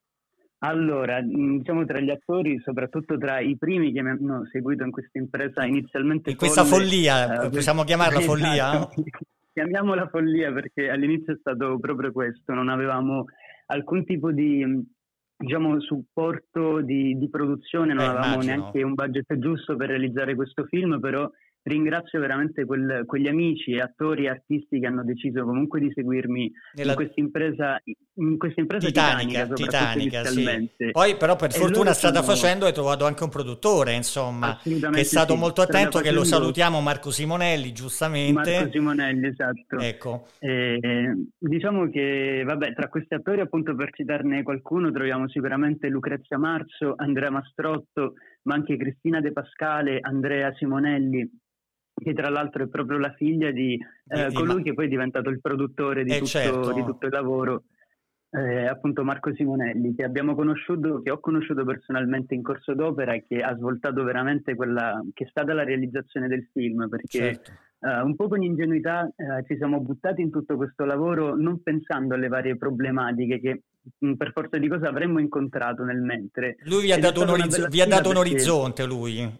Allora, mh, diciamo tra gli attori, soprattutto tra i primi che mi hanno seguito in questa impresa inizialmente In questa folle, follia, eh, per- possiamo chiamarla follia? esatto, chiamiamola follia perché all'inizio è stato proprio questo, non avevamo alcun tipo di, mh, diciamo, supporto di, di produzione, non Eh, avevamo immagino. neanche un budget giusto per realizzare questo film, però ringrazio veramente quel- quegli amici e attori e artisti che hanno deciso comunque di seguirmi in Nella questa impresa, in questa impresa Titanica, titanica, soprattutto Titanica, sì. inizialmente. Poi però per E fortuna loro strada sono facendo hai trovato anche un produttore, insomma, che è assolutamente stato sì, molto strada attento, che lo facendo salutiamo, Marco Simonelli, giustamente. Marco Simonelli, esatto. Ecco, E, diciamo che, vabbè, tra questi attori, appunto, per citarne qualcuno, troviamo sicuramente Lucrezia Marzo, Andrea Mastrotto, ma anche Cristina De Pascale, Andrea Simonelli, che tra l'altro è proprio la figlia di eh, di- di colui Ma- che poi è diventato il produttore di eh, tutto, certo. di tutto il lavoro, eh, appunto Marco Simonelli, che abbiamo conosciuto, che ho conosciuto personalmente in corso d'opera e che ha svoltato veramente quella che è stata la realizzazione del film, perché Certo. eh, un po' con ingenuità eh, ci siamo buttati in tutto questo lavoro non pensando alle varie problematiche che mh, per forza di cosa avremmo incontrato nel mentre. Lui vi ha Ed è dato un, stata una oriz- bella vi ha sfida dato un perché- orizzonte, lui.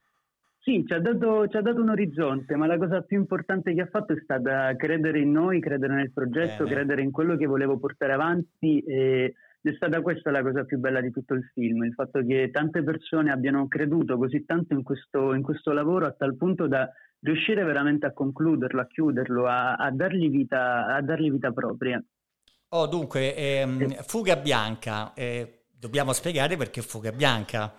Sì, ci ha dato, ci ha dato un orizzonte, ma la cosa più importante che ha fatto è stata credere in noi, credere nel progetto, Bene. credere in quello che volevo portare avanti e ed è stata questa la cosa più bella di tutto il film, il fatto che tante persone abbiano creduto così tanto in questo, in questo lavoro a tal punto da riuscire veramente a concluderlo, a chiuderlo, a, a dargli vita, a dargli vita propria. Oh, dunque, ehm, Fuga Bianca, eh, dobbiamo spiegare perché Fuga Bianca.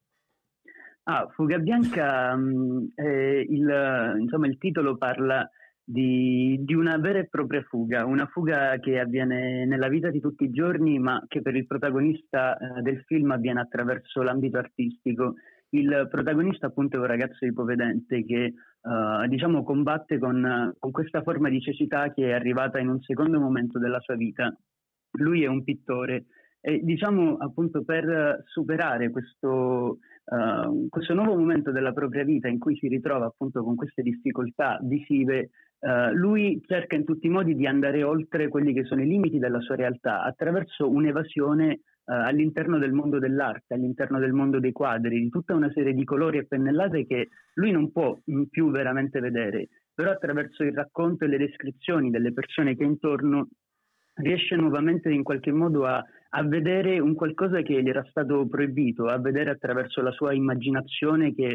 Ah, Fuga Bianca, mh, eh, il, insomma, il titolo parla di, di una vera e propria fuga, una fuga che avviene nella vita di tutti i giorni, ma che per il protagonista eh, del film avviene attraverso l'ambito artistico. Il protagonista appunto è un ragazzo ipovedente che eh, diciamo combatte con, con questa forma di cecità che è arrivata in un secondo momento della sua vita. Lui è un pittore e diciamo appunto per superare questo, uh, questo nuovo momento della propria vita in cui si ritrova appunto con queste difficoltà visive, uh, lui cerca in tutti i modi di andare oltre quelli che sono i limiti della sua realtà attraverso un'evasione uh, all'interno del mondo dell'arte, all'interno del mondo dei quadri, di tutta una serie di colori e pennellate che lui non può più veramente vedere, però attraverso il racconto e le descrizioni delle persone che è intorno riesce nuovamente in qualche modo a, a vedere un qualcosa che gli era stato proibito, a vedere attraverso la sua immaginazione che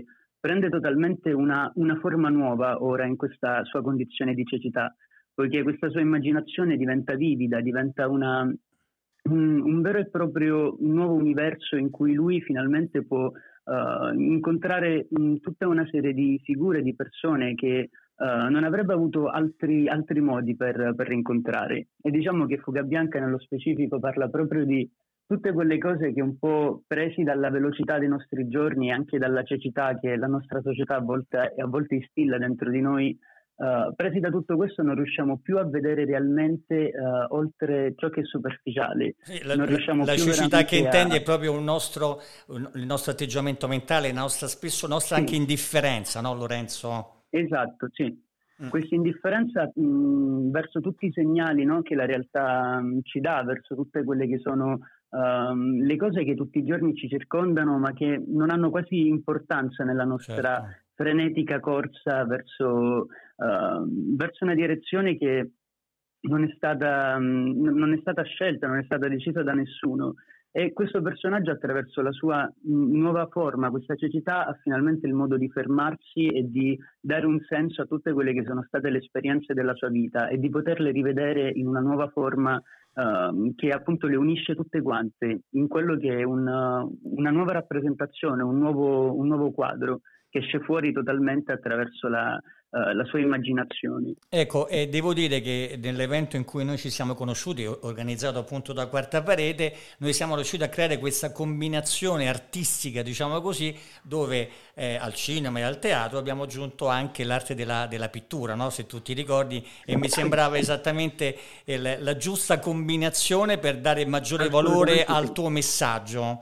prende totalmente una, una forma nuova ora in questa sua condizione di cecità, poiché questa sua immaginazione diventa vivida, diventa una, un, un vero e proprio nuovo universo in cui lui finalmente può uh, incontrare mh, tutta una serie di figure, di persone che uh, non avrebbe avuto altri, altri modi per, per rincontrare. E diciamo che Fuga Bianca nello specifico parla proprio di tutte quelle cose che un po' presi dalla velocità dei nostri giorni e anche dalla cecità che la nostra società a volte, a volte instilla dentro di noi, uh, presi da tutto questo non riusciamo più a vedere realmente uh, oltre ciò che è superficiale. Sì, la, non riusciamo la più cecità che intendi a... è proprio un nostro, un, il nostro atteggiamento mentale, la nostra, spesso nostra sì. anche indifferenza, no Lorenzo? Esatto, sì. Mm. Questa indifferenza mh, verso tutti i segnali, no, che la realtà mh, ci dà, verso tutte quelle che sono uh, le cose che tutti i giorni ci circondano, ma che non hanno quasi importanza nella nostra Certo. frenetica corsa verso, uh, verso una direzione che non è stata, mh, non è stata scelta, non è stata decisa da nessuno. E questo personaggio, attraverso la sua mh, nuova forma, questa cecità, ha finalmente il modo di fermarsi e di dare un senso a tutte quelle che sono state le esperienze della sua vita e di poterle rivedere in una nuova forma uh, che appunto le unisce tutte quante in quello che è un, uh, una nuova rappresentazione, un nuovo, un nuovo quadro che esce fuori totalmente attraverso la, uh, la sua immaginazione. Ecco, e devo dire che nell'evento in cui noi ci siamo conosciuti, organizzato appunto da Quarta Parete, noi siamo riusciti a creare questa combinazione artistica, diciamo così, dove eh, al cinema e al teatro abbiamo aggiunto anche l'arte della, della pittura, no? Se tu ti ricordi, e mi sembrava esattamente il, la giusta combinazione per dare maggiore valore al tuo messaggio.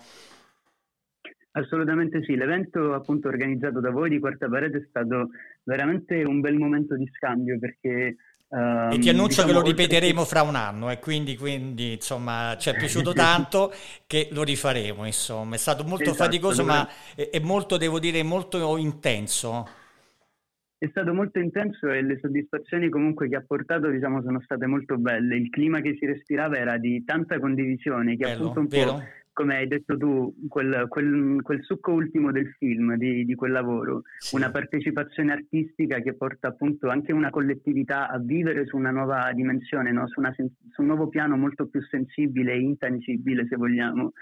Assolutamente sì, l'evento appunto organizzato da voi di Quarta Parete è stato veramente un bel momento di scambio perché... Uh, e ti annuncio diciamo, che lo ripeteremo fra un anno e quindi, quindi insomma ci è piaciuto tanto che lo rifaremo, insomma è stato molto esatto, faticoso dove... ma è, è molto, devo dire, molto intenso. È stato molto intenso e le soddisfazioni comunque che ha portato, diciamo, sono state molto belle. Il clima che si respirava era di tanta condivisione che Bello, appunto un vero? po', come hai detto tu, quel, quel, quel succo ultimo del film, di, di quel lavoro, Sì. una partecipazione artistica che porta appunto anche una collettività a vivere su una nuova dimensione, no? su, una, su un nuovo piano molto più sensibile e intangibile, se vogliamo.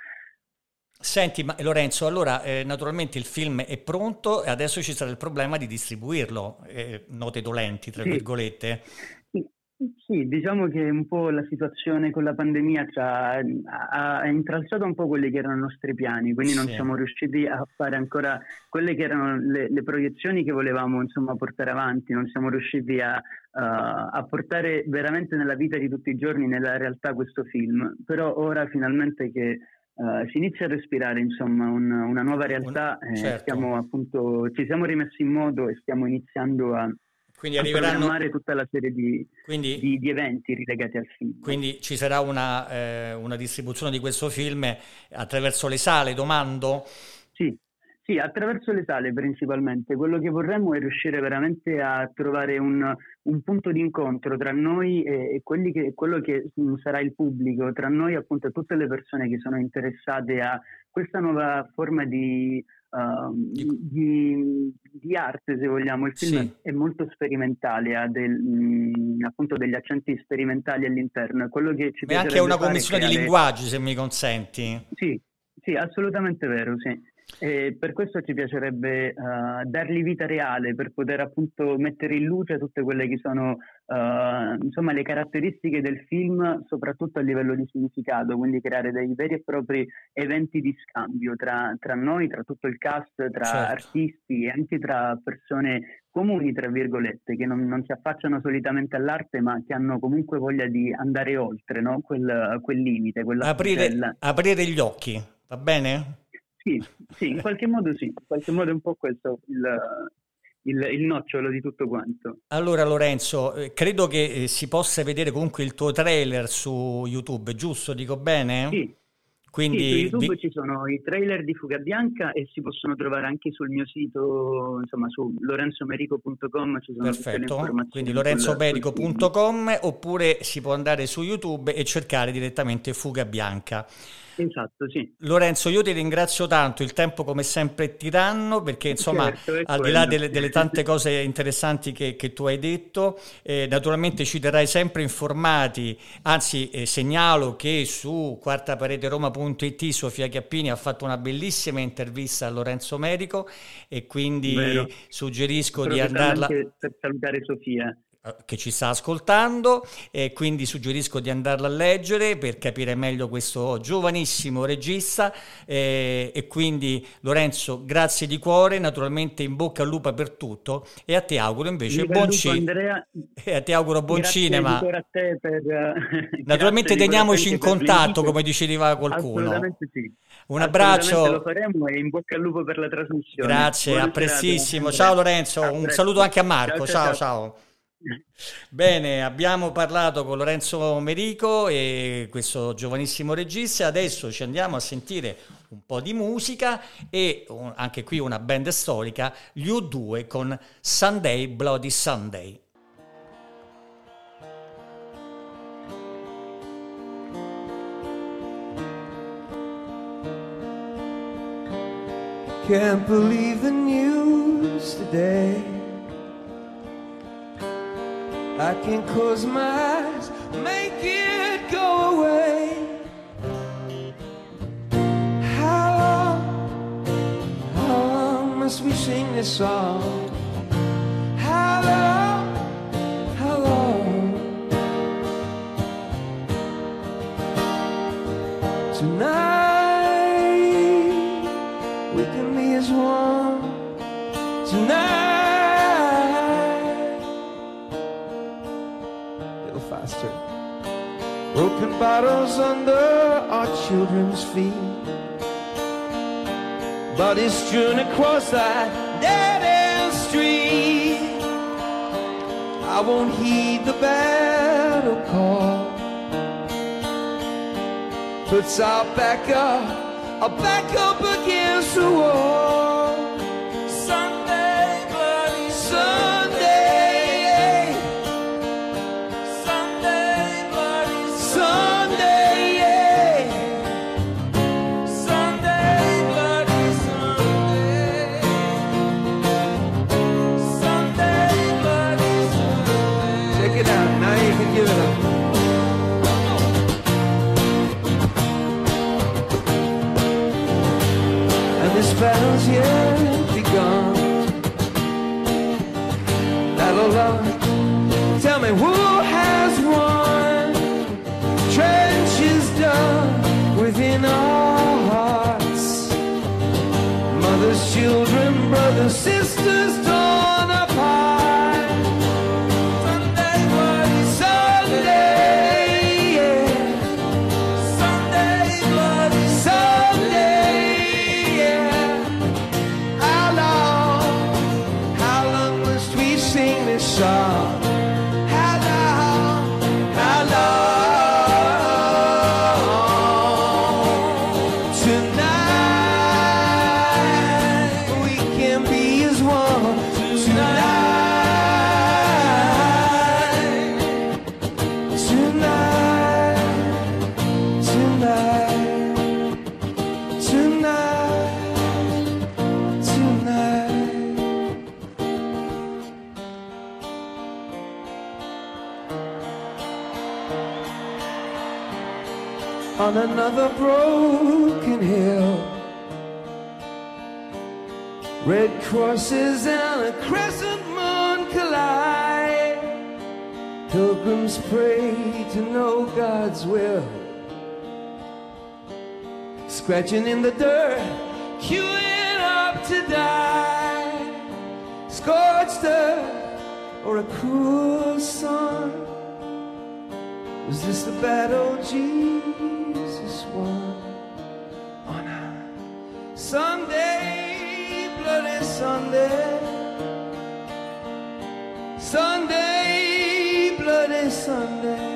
Senti, ma Lorenzo, allora eh, naturalmente il film è pronto e adesso ci sarà il problema di distribuirlo, eh, note dolenti, tra Sì. virgolette. Sì. Sì, diciamo che un po' la situazione con la pandemia ci ha, ha, ha intralciato un po' quelli che erano i nostri piani, quindi non Sì. siamo riusciti a fare ancora quelle che erano le, le proiezioni che volevamo insomma portare avanti, non siamo riusciti a, uh, a portare veramente nella vita di tutti i giorni, nella realtà, questo film. Però ora finalmente che Uh, si inizia a respirare insomma un, una nuova realtà, Un, eh, certo. stiamo appunto ci siamo rimessi in moto e stiamo iniziando a, Quindi a arriveranno programmare tutta la serie di, quindi, di, di eventi rilegati al film. quindi ci sarà una, eh, una distribuzione di questo film attraverso le sale, domando? Sì, sì, attraverso le sale principalmente. Quello che vorremmo è riuscire veramente a trovare un, un punto di incontro tra noi e, e quelli che, quello che sarà il pubblico, tra noi appunto e tutte le persone che sono interessate a questa nuova forma di, uh, di, di, di arte, se vogliamo. Il film Sì. è molto sperimentale, ha del, mh, appunto degli accenti sperimentali all'interno. Quello che ci E anche piacerebbe una fare è commissione di creare- linguaggi, se mi consenti. Sì, sì, assolutamente vero, sì. E per questo ci piacerebbe uh, dargli vita reale, per poter appunto mettere in luce tutte quelle che sono uh, insomma le caratteristiche del film, soprattutto a livello di significato, quindi creare dei veri e propri eventi di scambio tra, tra noi, tra tutto il cast, tra Certo. artisti e anche tra persone comuni, tra virgolette, che non, non si affacciano solitamente all'arte, ma che hanno comunque voglia di andare oltre, no? quel, quel limite, quella Aprire, stella. aprire gli occhi, va bene? Sì, sì, in qualche modo sì, in qualche modo è un po' questo il, il, il nocciolo di tutto quanto. Allora Lorenzo, eh, credo che eh, si possa vedere comunque il tuo trailer su YouTube, giusto? Dico bene? Sì, Quindi sì, su YouTube vi- ci sono i trailer di Fuga Bianca e si possono trovare anche sul mio sito, insomma su lorenzomerico punto com ci sono tutte le Perfetto, informazioni. quindi sul- lorenzomerico sul film. punto com oppure si può andare su YouTube e cercare direttamente Fuga Bianca. Esatto, sì. Lorenzo, io ti ringrazio tanto, il tempo come sempre è tiranno, perché insomma Certo, è al di là quello. delle, delle tante cose interessanti che, che tu hai detto, eh, naturalmente ci terrai sempre informati, anzi eh, segnalo che su quartapareteroma punto it Sofia Chiappini ha fatto una bellissima intervista a Lorenzo Medico e quindi Vero. suggerisco di Approfitto andarla... anche per salutare Sofia. che ci sta ascoltando e quindi suggerisco di andarla a leggere per capire meglio questo giovanissimo regista eh, e quindi Lorenzo grazie di cuore, naturalmente in bocca al lupo per tutto e a te auguro invece Viva il buon lupo, cinema Andrea. e a te auguro buon Grazie cinema. di cuore a te per, Naturalmente grazie di cuore a teniamoci te in per contatto l'invito. come diceva qualcuno. Assolutamente sì. Un Assolutamente abbraccio. lo faremo e in bocca al lupo per la trasmissione. Grazie, Buona a prestissimo. serata, Ciao Andrea. Lorenzo, A un presto. saluto anche a Marco. Ciao, ciao, Ciao, ciao. ciao. Bene, abbiamo parlato con Lorenzo Merico e questo giovanissimo regista. Adesso ci andiamo a sentire un po' di musica e un- anche qui una band storica, gli U due con Sunday Bloody Sunday. Can't believe the news today. I can close my eyes, make it go away. How long, how long must we sing this song? How long, how long? Tonight we can be as one. Tonight, a little faster. Broken bottles under our children's feet, bodies strewn across that dead-end street. I won't heed the battle call, but I'll back up, I'll back up against the wall. Sunday, bloody Sunday, Sunday, bloody Sunday, Sunday, bloody Sunday, Sunday, bloody Sunday. Check it out, now you can give it up. And this battle's yet begun. Battle on. Tell me who has won? Trenches dug within our hearts. Mothers, children, brothers, sisters torn apart. Sunday, bloody Sunday, yeah. Sunday, bloody Sunday, yeah. How long, how long must we sing this song? How long, how long? Tonight we can be as one. Tonight, tonight, tonight, tonight, tonight. On another broken hill, red crosses and a crescent moon collide. Pilgrims pray to know God's will, scratching in the dirt, queuing up to die. Scorched earth or a cruel sun, was this the battle Jesus won? On a Sunday, bloody Sunday, Sunday, bloody Sunday.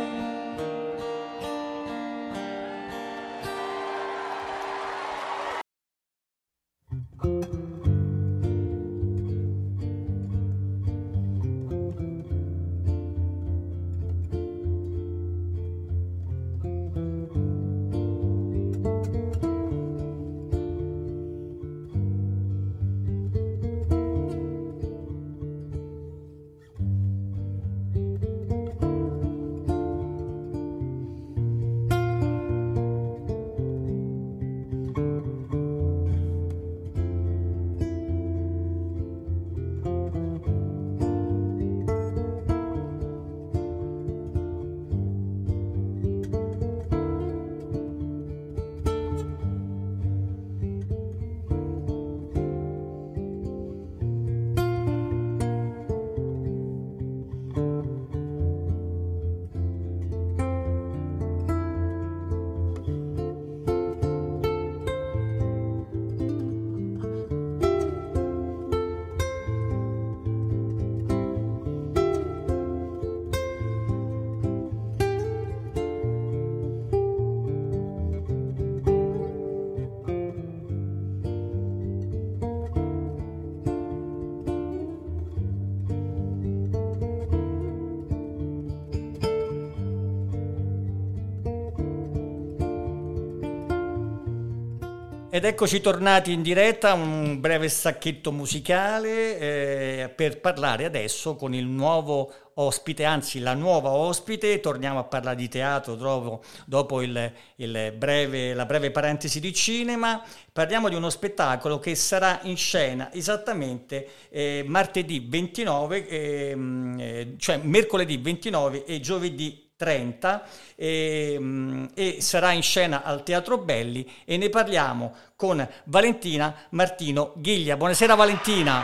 Ed eccoci tornati in diretta, un breve stacchetto musicale eh, per parlare adesso con il nuovo ospite, anzi la nuova ospite. Torniamo a parlare di teatro dopo, dopo il, il breve, la breve parentesi di cinema. Parliamo di uno spettacolo che sarà in scena esattamente eh, martedì ventinove, eh, cioè mercoledì ventinove e giovedì trenta e, e sarà in scena al Teatro Belli e ne parliamo con Valentina Martino Ghiglia. Buonasera Valentina.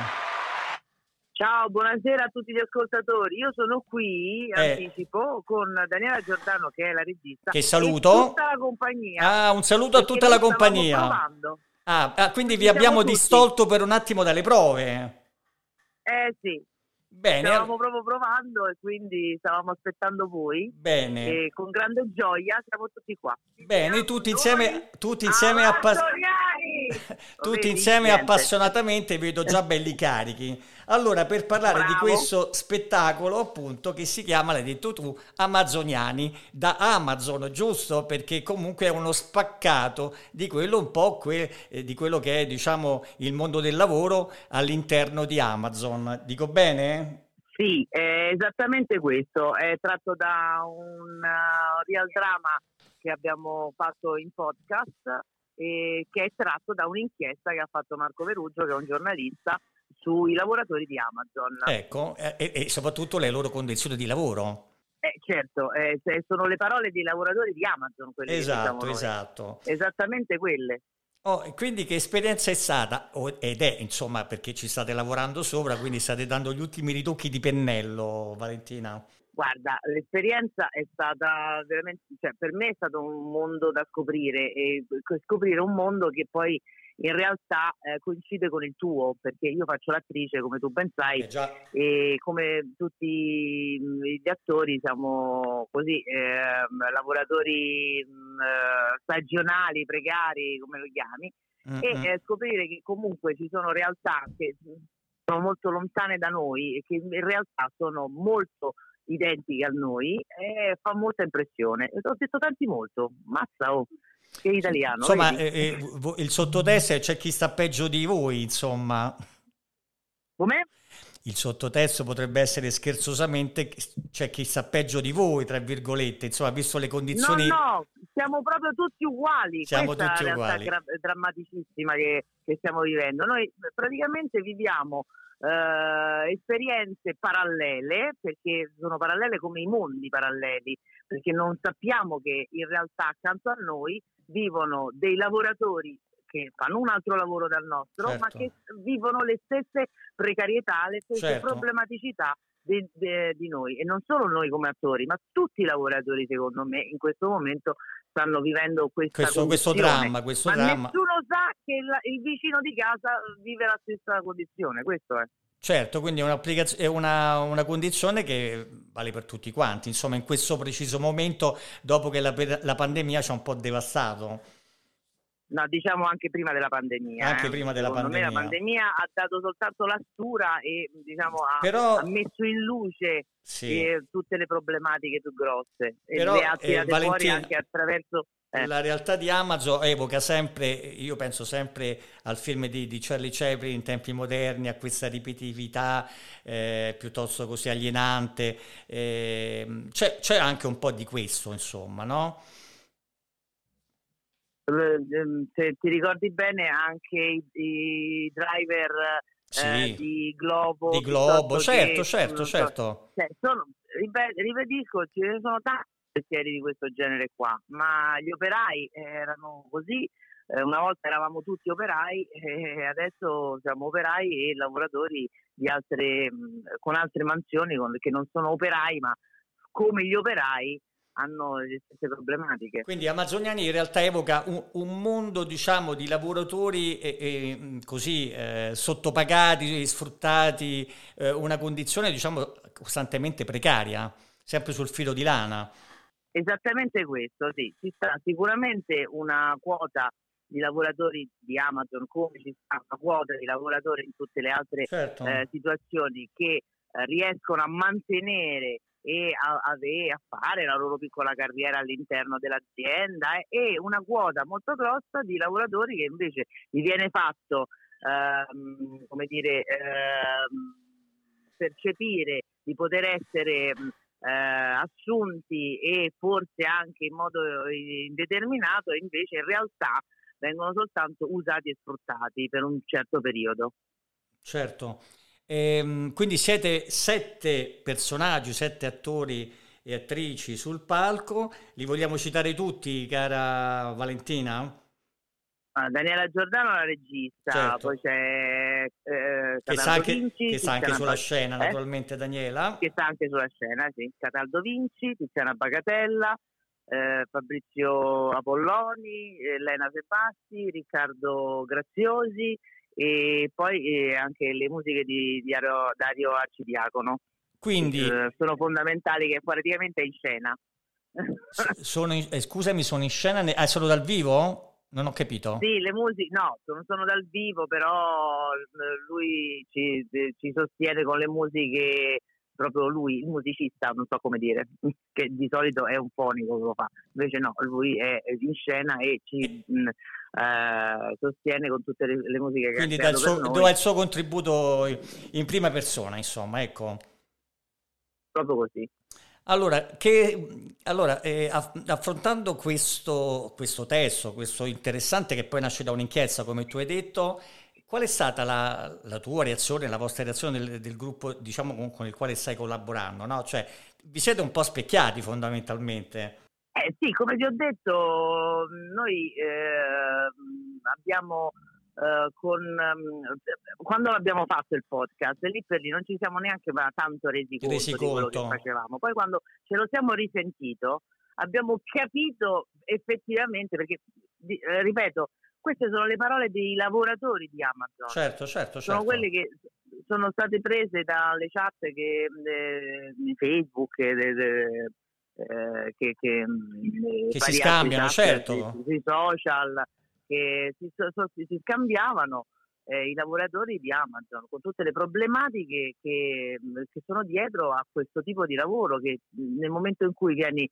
Ciao, buonasera a tutti gli ascoltatori. Io sono qui, Eh. anticipo, con Daniela Giordano che è la regista. Che saluto. E tutta la compagnia. Ah, un saluto a perché tutta la noi stavamo compagnia. provando. Ah, ah, quindi vi Ci siamo abbiamo tutti. distolto per un attimo dalle prove. Eh sì, Bene, stavamo proprio provando e quindi stavamo aspettando voi. bene, E con grande gioia siamo tutti qua. bene, Siamo tutti noi insieme, tutti insieme, appa- amazzoniani! Lo tutti vedi? insieme Niente. appassionatamente, vedo già belli carichi. Allora, per parlare di Bravo. questo spettacolo, appunto, che si chiama, l'hai detto tu, Amazzoniani, da Amazon, giusto? Perché comunque è uno spaccato di quello un po' que- eh, di quello che è, diciamo, il mondo del lavoro all'interno di Amazon. Dico bene? Sì, è esattamente questo, è tratto da un uh, real drama che abbiamo fatto in podcast e che è tratto da un'inchiesta che ha fatto Marco Verugio, che è un giornalista, sui lavoratori di Amazon. Ecco, eh, e, e soprattutto le loro condizioni di lavoro. Eh, certo, eh, se- sono le parole dei lavoratori di Amazon quelle che diciamo Esatto, noi. esatto. Esattamente quelle. Oh, e quindi che esperienza è stata, o- ed è, insomma, perché ci state lavorando sopra, quindi state dando gli ultimi ritocchi di pennello, Valentina. Guarda, l'esperienza è stata veramente, cioè per me è stato un mondo da scoprire e scoprire un mondo che poi in realtà eh, coincide con il tuo, perché io faccio l'attrice, come tu ben sai, Eh già, e come tutti mh, gli attori siamo così ehm, lavoratori mh, eh, stagionali, precari, come lo chiami, e mm-mm. eh, scoprire che comunque ci sono realtà che sono molto lontane da noi e che in realtà sono molto identiche a noi, eh, fa molta impressione. E ho detto tanti molto, mazza, oh, che italiano. Insomma, vedi? eh, eh, vo- il sottotesto è c'è chi sta peggio di voi, insomma. Com'è? Il sottotesto potrebbe essere scherzosamente c'è chi sta peggio di voi, tra virgolette, insomma, visto le condizioni. No, no, siamo proprio tutti uguali. Siamo Questa tutti è la realtà uguali. gra- drammaticissima che, che stiamo vivendo. Noi praticamente viviamo eh, esperienze parallele, perché sono parallele come i mondi paralleli, perché non sappiamo che in realtà accanto a noi vivono dei lavoratori che fanno un altro lavoro dal nostro, Certo. ma che vivono le stesse precarietà, le stesse Certo. problematicità di, di- di noi, e non solo noi come attori, ma tutti i lavoratori, secondo me, in questo momento stanno vivendo questa Questo, questo condizione. dramma, questo Ma dramma. nessuno sa che il, il vicino di casa vive la stessa condizione, questo è. Certo, quindi è un'applicaz- è una, una condizione che vale per tutti quanti, insomma, in questo preciso momento, dopo che la, la pandemia ci ha un po' devastato. No, diciamo anche prima della pandemia. Anche eh. prima della Secondo me pandemia. la pandemia ha dato soltanto la stura e diciamo ha, Però- ha messo in luce Sì. eh, tutte le problematiche più grosse e Però, le ha eh, tirate fuori Valentina, anche attraverso eh. La realtà di Amazon evoca sempre, io penso sempre al film di, di Charlie Chaplin in tempi moderni, a questa ripetitività eh, piuttosto così alienante. eh, c'è, c'è anche un po' di questo, insomma, no? Ehm, se ti ricordi bene anche i, i driver Sì, eh, di Globo, di Globo, piuttosto certo, che, certo, non so, certo. cioè, sono, ripe- ribadisco, ce ne sono tanti pensieri di questo genere qua, ma gli operai erano così, eh, una volta eravamo tutti operai e adesso siamo operai e lavoratori di altre, mh, con altre mansioni con- che non sono operai, ma come gli operai hanno le stesse problematiche. Quindi Amazzoniani in realtà evoca un, un mondo, diciamo, di lavoratori e, e, mh, così eh, sottopagati, sfruttati, eh, una condizione, diciamo, costantemente precaria, sempre sul filo di lana. Esattamente questo, sì. Ci sta sicuramente una quota di lavoratori di Amazon, come ci sta una quota di lavoratori in tutte le altre Certo. eh, situazioni che eh, riescono a mantenere e a, a, a fare la loro piccola carriera all'interno dell'azienda, eh, e una quota molto grossa di lavoratori che invece gli viene fatto ehm, come dire ehm, percepire di poter essere eh, assunti e forse anche in modo indeterminato, e invece in realtà vengono soltanto usati e sfruttati per un certo periodo. Certo. Ehm, quindi siete sette personaggi, sette attori e attrici sul palco, li vogliamo citare tutti, cara Valentina? Ah, Daniela Giordano, la regista, Certo. poi c'è eh, Che sa Cataldo anche, Vinci, che sa anche Tiziana sulla Ba- scena, eh? naturalmente, Daniela. che sta anche sulla scena, sì. Cataldo Vinci, Tiziana Bagatella, eh, Fabrizio Apolloni, Elena Sebasti, Riccardo Graziosi, e poi eh, anche le musiche di, di Dario, Dario Arcidiacono. Quindi Eh, sono fondamentali, che praticamente è in scena. s- sono in- eh, scusami, sono in scena, ne- ah, sono dal vivo? Non ho capito. Sì, le musiche, no, non sono dal vivo, però eh, lui ci, ci sostiene con le musiche, proprio lui, il musicista, non so come dire, che di solito è un fonico che lo fa, invece no, lui è in scena e ci mh, eh, sostiene con tutte le, le musiche che Quindi ha dal creato per suo, noi, dà il suo contributo in prima persona, insomma, ecco. proprio così. Allora, che, allora eh, aff- affrontando questo, questo testo, questo interessante che poi nasce da un'inchiesta, come tu hai detto, qual è stata la, la tua reazione, la vostra reazione del, del gruppo, diciamo, con, con il quale stai collaborando, no? Cioè, vi siete un po' specchiati fondamentalmente. Eh sì, come ti ho detto, noi eh, abbiamo eh, con eh, quando abbiamo fatto il podcast, lì per lì non ci siamo neanche ma tanto resi conto Resi di quello che conto. facevamo. Poi quando ce lo siamo risentito, abbiamo capito effettivamente, perché di- eh, ripeto, queste sono le parole dei lavoratori di Amazon. Certo, certo, Sono certo. quelle che sono state prese dalle chat che, eh, di Facebook, eh, de- de- eh, che, che, mh, Che si vari altri scambiano, chat certo. sui, sui social, che si, so- so- si scambiavano eh, i lavoratori di Amazon con tutte le problematiche che, che sono dietro a questo tipo di lavoro, che nel momento in cui vieni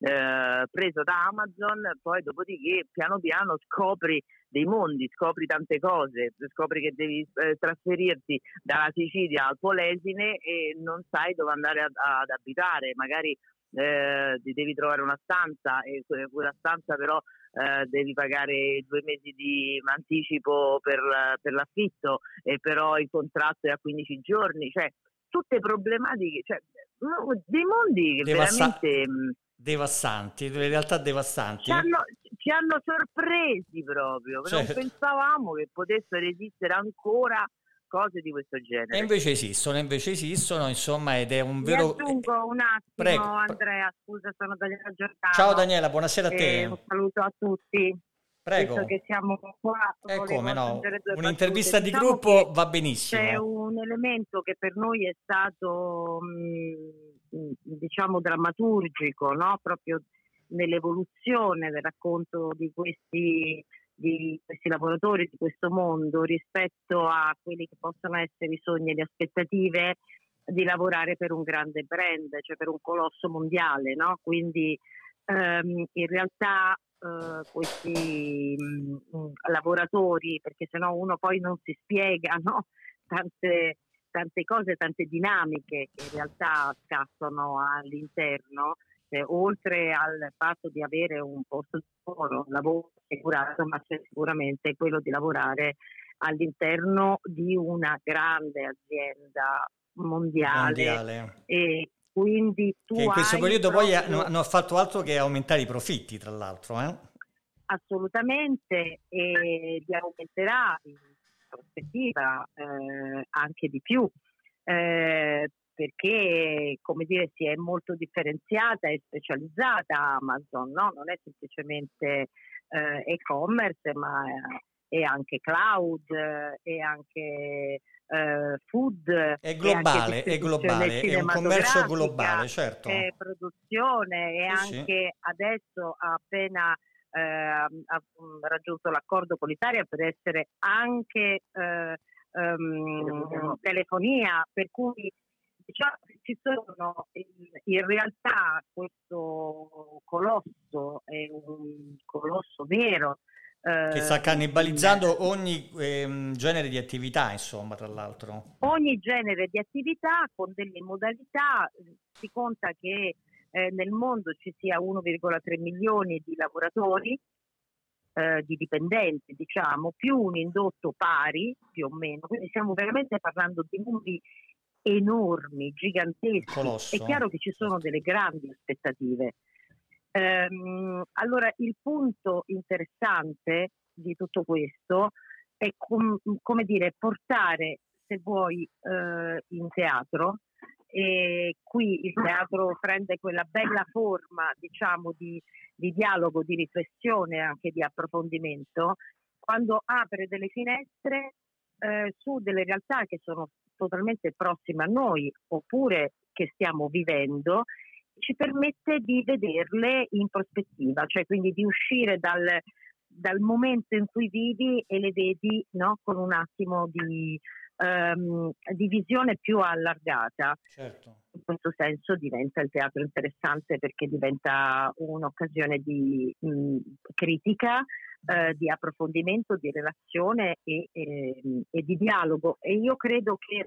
eh, preso da Amazon, poi dopodiché piano piano scopri dei mondi, scopri tante cose, scopri che devi eh, trasferirti dalla Sicilia al Polesine e non sai dove andare ad, ad abitare, magari eh, ti devi trovare una stanza e que- quella stanza però eh, devi pagare due mesi di anticipo per, per l'affitto, e però il contratto è a quindici giorni, cioè tutte problematiche, cioè no, dei mondi che Devassa- veramente mh, Devassanti, delle realtà devastanti. ci hanno, ci hanno sorpresi proprio, Cioè- non pensavamo che potessero esistere ancora cose di questo genere. E invece esistono, invece esistono, insomma, ed è un Mi vero... aggiungo un attimo, Prego. Andrea, scusa, sono Daniela Giordano. Ciao Daniela, buonasera a E te. un saluto a tutti. Prego. Visto che siamo qua, E volevo come no, aggiungere due un'intervista battute. di Diciamo gruppo che va c'è benissimo. un elemento che per noi è stato mh, diciamo drammaturgico, no? Proprio nell'evoluzione del racconto di questi, di questi lavoratori, di questo mondo, rispetto a quelli che possono essere i sogni e le aspettative di lavorare per un grande brand, cioè per un colosso mondiale, no? Quindi ehm, in realtà eh, questi mh, lavoratori, perché sennò uno poi non si spiega, no? Tante, tante cose, tante dinamiche che in realtà scattano all'interno, eh, oltre al fatto di avere un posto di lavoro, un lavoro assicurato, ma c'è sicuramente quello di lavorare all'interno di una grande azienda mondiale, Mondiale. e quindi tu Che in questo hai periodo poi proprio- ha- non ha fatto altro che aumentare i profitti, tra l'altro. Eh? assolutamente, e li aumenterà in prospettiva eh, anche di più, eh, perché come dire si è molto differenziata e specializzata Amazon, no? Non è semplicemente eh, e-commerce, ma è anche cloud, eh, è anche eh, food, È globale, è globale, è un commercio globale, certo. è produzione, e Sì, anche adesso ha appena eh, ha mh, raggiunto l'accordo con l'Italia per essere anche eh, ehm, telefonia, per cui diciamo che ci sono, in, in realtà questo colosso è un colosso vero, che eh, sta cannibalizzando ogni ehm, genere di attività, insomma, tra l'altro. ogni genere di attività con delle modalità. Si conta che eh, nel mondo ci sia uno virgola tre milioni di lavoratori, eh, di dipendenti, diciamo, più un indotto pari, più o meno, quindi stiamo veramente parlando di numeri enormi, giganteschi. Colosso. È chiaro che ci sono delle grandi aspettative. Ehm, allora, il punto interessante di tutto questo è com- come dire, portare, se vuoi, eh, in teatro, e qui il teatro prende quella bella forma, diciamo, di, di dialogo, di riflessione, anche di approfondimento, quando apre delle finestre eh, su delle realtà che sono totalmente prossime a noi oppure che stiamo vivendo, ci permette di vederle in prospettiva, cioè quindi di uscire dal, dal momento in cui vivi e le vedi, no, con un attimo di, um, di visione più allargata. Certo. In questo senso diventa il teatro interessante perché diventa un'occasione di mh, critica, eh, di approfondimento, di relazione e, e, e di dialogo. E io credo che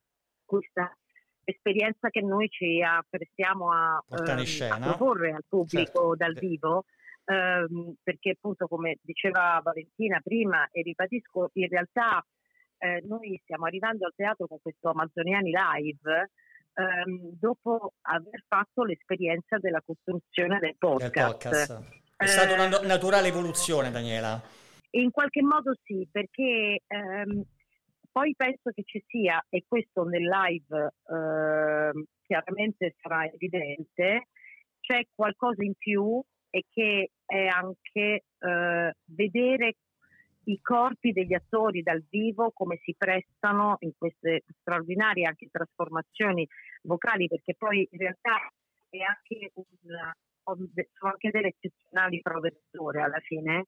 questa esperienza che noi ci apprestiamo a, Portare in ehm, scena. a proporre al pubblico Certo. dal vivo, ehm, perché appunto, come diceva Valentina prima, e ribadisco, in realtà eh, noi stiamo arrivando al teatro con questo Amazzoniani Live ehm, dopo aver fatto l'esperienza della costruzione del Del podcast. podcast. È stata una Eh, naturale evoluzione, Daniela. in qualche modo sì, perché ehm, poi penso che ci sia, e questo nel live ehm, chiaramente sarà evidente, c'è qualcosa in più, e che è anche eh, vedere i corpi degli attori dal vivo come si prestano in queste straordinarie anche trasformazioni vocali, perché poi in realtà è anche un, sono anche delle eccezionali prove d'attore alla fine,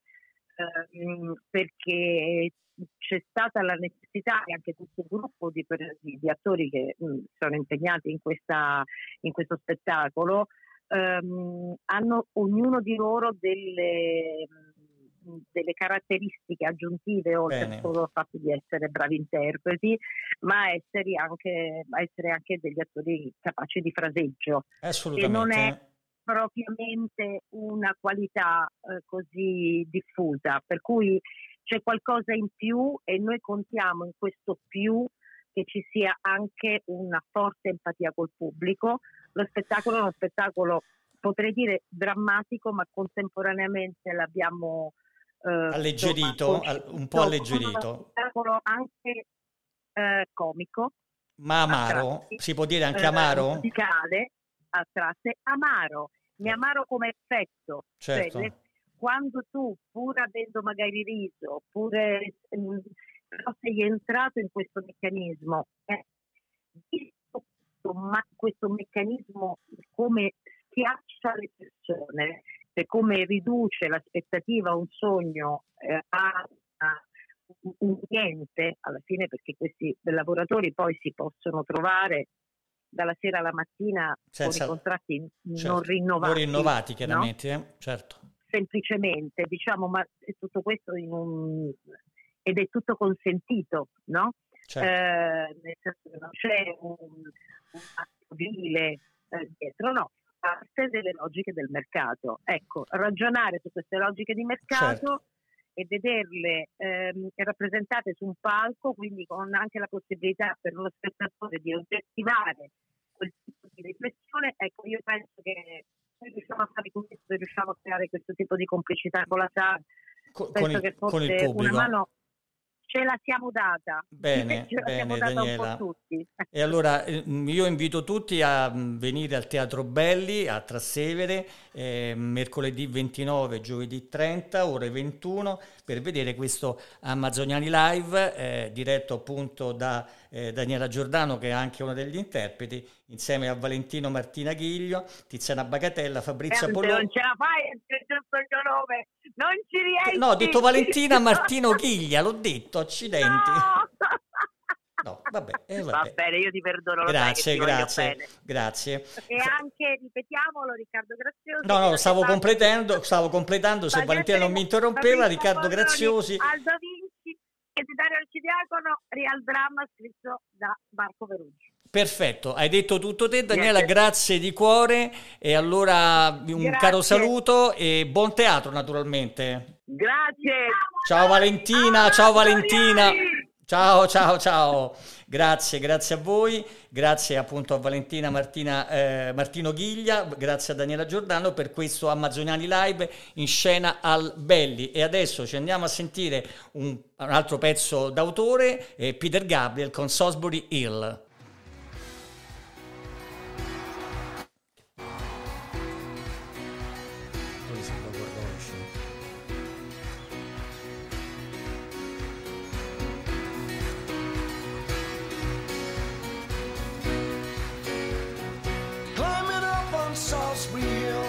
ehm, perché c'è stata la necessità, e anche questo gruppo di, di, di attori che mh, sono impegnati in, questa, in questo spettacolo, ehm, hanno ognuno di loro delle, mh, delle caratteristiche aggiuntive, oltre Bene. al solo fatto di essere bravi interpreti, ma essere anche, essere anche degli attori capaci di fraseggio, che non è Assolutamente. propriamente una qualità eh, così diffusa, per cui c'è qualcosa in più, e noi contiamo in questo più che ci sia anche una forte empatia col pubblico. Lo spettacolo è uno spettacolo, potrei dire, drammatico, ma contemporaneamente l'abbiamo eh, Alleggerito, insomma, al- un po' alleggerito. uno spettacolo anche eh, comico, Ma a amaro? tratti, Si può dire anche eh, amaro? musicale, a tratti, amaro, mi amaro come effetto, Certo. cioè, quando tu, pur avendo magari riso, oppure mh, però sei entrato in questo meccanismo, eh, visto questo, ma, questo meccanismo come schiaccia le persone, e come riduce l'aspettativa a un sogno, eh, a, a un niente alla fine, perché questi lavoratori poi si possono trovare dalla sera alla mattina Senza- con i contratti Certo. non rinnovati, Non rinnovati, no? chiaramente, eh? Certo. Semplicemente, diciamo, ma è tutto questo in un, ed è tutto consentito, no? Certo. Eh, nel senso che non c'è un, un atto vile eh, dietro, no, parte delle logiche del mercato. Ecco, ragionare su queste logiche di mercato, Certo. e vederle ehm, rappresentate su un palco, quindi con anche la possibilità per lo spettatore di oggettivare quel tipo di riflessione. Ecco, io penso che noi riusciamo a fare questo, riusciamo a creare questo tipo di complicità con la sala. Co- Penso con, il, che con il forse pubblico. una mano ce la siamo data. Bene, ce la siamo bene, data Daniela. un po' tutti. E allora eh, io invito tutti a mm, venire al Teatro Belli a Trastevere eh, mercoledì ventinove, giovedì trenta, ore ventuno, per vedere questo Amazzoniani Live eh, diretto appunto da eh, Daniela Giordano, che è anche uno degli interpreti, insieme a Valentino Martina Ghiglio, Tiziana Bagatella, Fabrizia Eh, se Pollò. non ce la fai a dire giusto il tuo nome, non ci riesci. No, ho detto Valentina Martino Ghiglia, l'ho detto, accidenti. No! No, Vabbè, eh, Va vabbè. bene, io ti perdono, lo sai che Grazie, ti voglio grazie, bene. grazie. E anche, ripetiamolo, Riccardo Graziosi. No, no, che stavo fa- completando, stavo completando, se Ma Valentina non mi interrompeva, Fabrizio Riccardo Morroni, Graziosi. Aldo Vinci e Dario Arcidiacono, Real Dramma scritto da Marco Peruggi. Perfetto, hai detto tutto te, Daniela, Niente. grazie di cuore, e allora un Grazie. caro saluto e buon teatro naturalmente. Grazie. Ciao Valentina, Ah, ciao Valentina. Doriani! Ciao, ciao, ciao. Grazie, grazie a voi, grazie appunto a Valentina Martina, eh, Martino Ghiglia, grazie a Daniela Giordano per questo Amazzoniani Live in scena al Belli. E adesso ci andiamo a sentire un, un altro pezzo d'autore, eh, Peter Gabriel con Salisbury Hill. Climbing up on Salisbury Hill,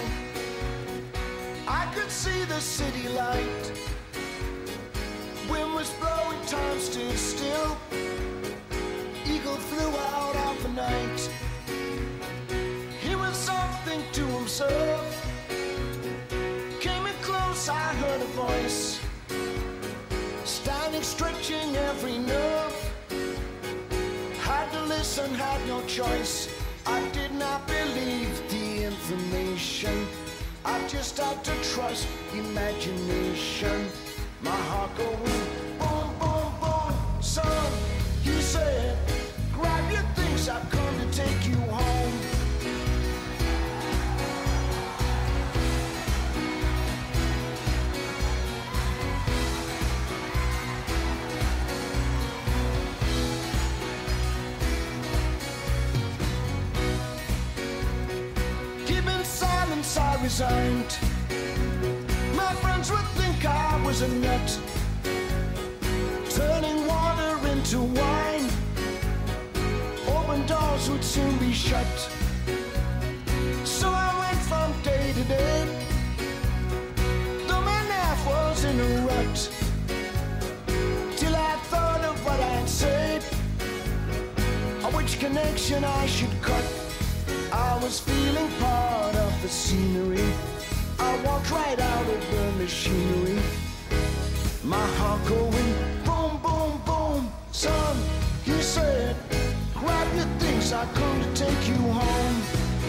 I could see the city light. Wind was blowing, time stood still. Eagle flew out of the night. He was something to himself. Came in close, I heard a voice, standing, stretching every nerve. Had to listen, had no choice. I did not believe the information. I just had to trust imagination. My heart going boom, boom, boom. Son, he said, grab your things, I've come to take you home. Keeping silence, I resigned. My friends would think I was a nut, turning water into wine. Open doors would soon be shut. So I went from day to day, though my life was in a rut, till I thought of what I'd said, or which connection I should cut. I was feeling part of the scenery. I walked right out of the machinery. My heart going boom, boom, boom. Son, he said, grab your things, I come to take you home.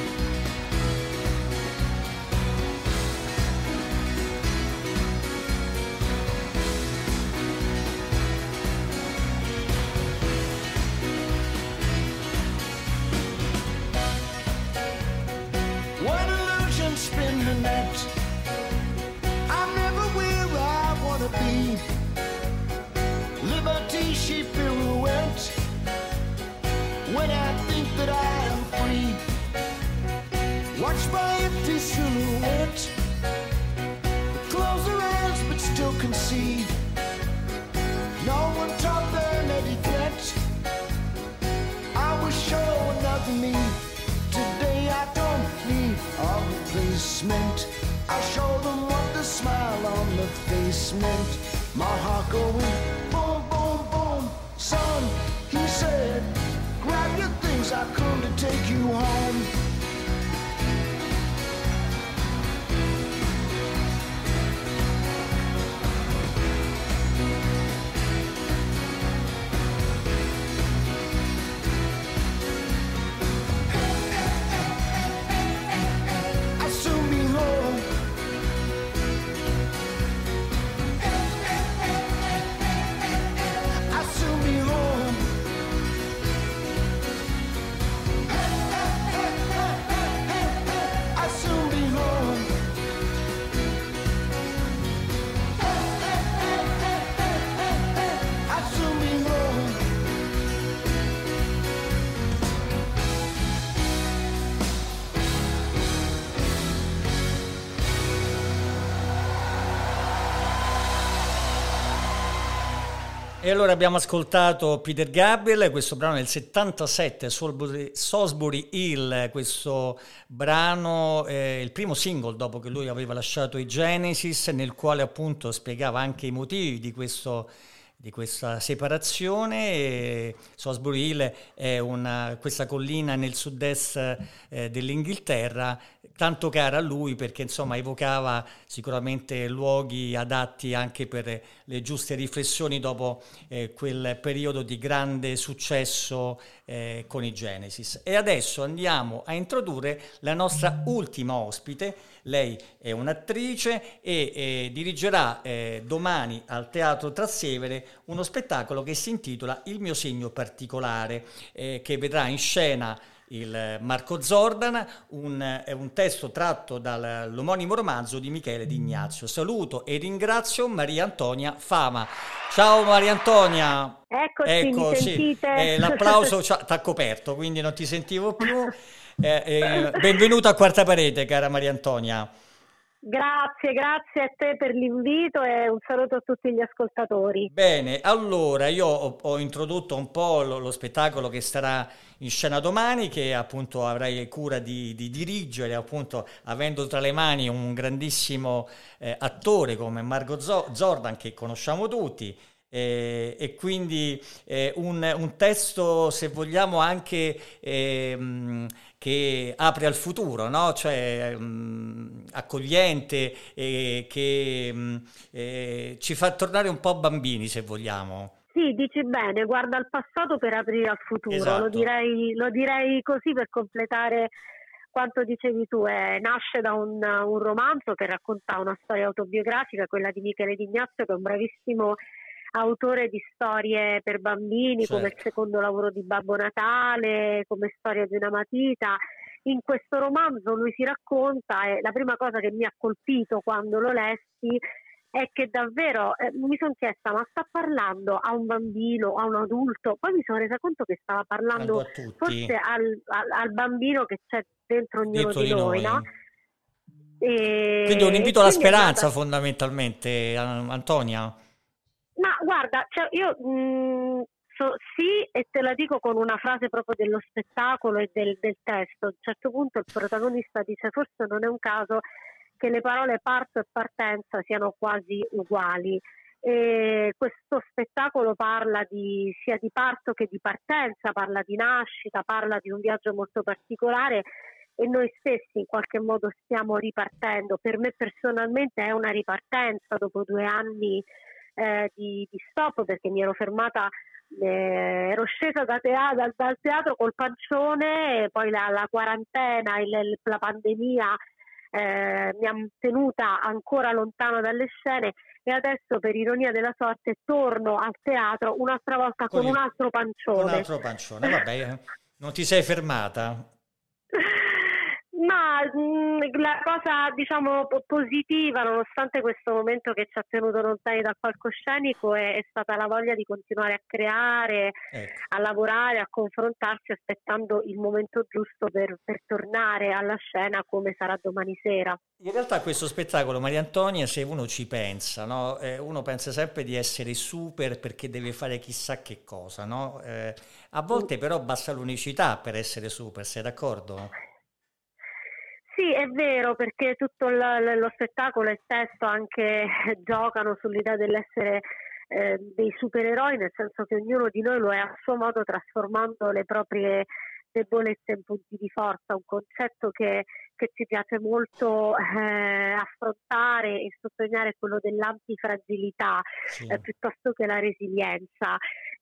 When illusions spin her net, I'm never where I wanna be. Liberty she pirouette, when I think that I am free. Watch my empty silhouette, close her eyes but still can see. No one taught them etiquette. I will show another me. Today I don't need a replacement. I show them what the smile on the face meant. My heart going boom, boom, boom. Son, he said, grab your things, I come to take you home. I'll soon be home. I'll soon be home. I'll soon be home. I'll soon be home. E allora abbiamo ascoltato Peter Gabriel, questo brano del settantasette, Salisbury, Salisbury Hill, questo brano, eh, il primo single dopo che lui aveva lasciato i Genesis, nel quale appunto spiegava anche i motivi di questo di questa separazione. E Salisbury Hill è una, questa collina nel sud-est eh, dell'Inghilterra, tanto cara a lui perché insomma evocava sicuramente luoghi adatti anche per le giuste riflessioni dopo eh, quel periodo di grande successo eh, con i Genesis. E adesso andiamo a introdurre la nostra ultima ospite. Lei è un'attrice e eh, dirigerà eh, domani al Teatro Trastevere uno spettacolo che si intitola Il mio segno particolare, eh, che vedrà in scena il Marco Zordan, un, è un testo tratto dall'omonimo romanzo di Michele D'Ignazio. Saluto e ringrazio Maria Antonia Fama. Ciao Maria Antonia. Eccoci, ecco, mi sì, sentite? eh, l'applauso ti ha coperto, quindi non ti sentivo più. Eh, eh, benvenuta a Quarta Parete, cara Maria Antonia. Grazie, grazie a te per l'invito e un saluto a tutti gli ascoltatori. Bene, allora io ho, ho introdotto un po' lo, lo spettacolo che sarà in scena domani, che appunto avrai cura di, di dirigere, appunto avendo tra le mani un grandissimo eh, attore come Marco Zordan, che conosciamo tutti. Eh, e quindi eh, un, un testo, se vogliamo, anche eh, che apre al futuro, no? Cioè mh, accogliente, eh, che mh, eh, ci fa tornare un po' bambini, se vogliamo. Sì, dici bene, guarda al passato per aprire al futuro, Esatto. lo direi, lo direi così per completare quanto dicevi tu. Eh, nasce da un, un romanzo che racconta una storia autobiografica, quella di Michele D'Ignazio, che è un bravissimo autore di storie per bambini, Certo. come Il secondo lavoro di Babbo Natale, come Storia di una matita. In questo romanzo lui si racconta, e la prima cosa che mi ha colpito quando lo lessi è che davvero eh, mi sono chiesta, ma sta parlando a un bambino, a un adulto? Poi mi sono resa conto che stava parlando forse al, al, al bambino che c'è dentro ognuno Dentro di di noi, noi. no? E, Quindi è un invito e alla quindi è speranza, andata- fondamentalmente, An- Antonia. Ma guarda, cioè io mh, so- sì, e te la dico con una frase proprio dello spettacolo e del, del testo. A un certo punto il protagonista dice: forse non è un caso che le parole parto e partenza siano quasi uguali. E questo spettacolo parla di, sia di parto che di partenza, parla di nascita, parla di un viaggio molto particolare, e noi stessi in qualche modo stiamo ripartendo. Per me personalmente è una ripartenza dopo due anni eh, di, di stop, perché mi ero fermata, eh, ero scesa da tea- dal, dal teatro col pancione, e poi la, la quarantena, il, il- la pandemia eh, mi ha tenuta ancora lontano dalle scene, e adesso per ironia della sorte torno al teatro un'altra volta con, Con il- un altro pancione. Un altro pancione, vabbè, eh, non ti sei fermata. Ma mh, la cosa, diciamo, po- positiva, nonostante questo momento che ci ha tenuto lontani dal palcoscenico, è, è stata la voglia di continuare a creare, Ecco. a lavorare, a confrontarsi, aspettando il momento giusto per, per tornare alla scena, come sarà domani sera. In realtà questo spettacolo, Maria Antonia, se uno ci pensa, no? Eh, uno pensa sempre di essere super perché deve fare chissà che cosa, no? Eh, a volte però basta l'unicità per essere super, sei d'accordo? Sì, è vero, perché tutto l- lo spettacolo e il testo anche giocano sull'idea dell'essere eh, dei supereroi, nel senso che ognuno di noi lo è a suo modo, trasformando le proprie debolezze in punti di forza, un concetto che, che ci piace molto eh, affrontare e sottolineare, quello dell'antifragilità Sì. eh, piuttosto che la resilienza.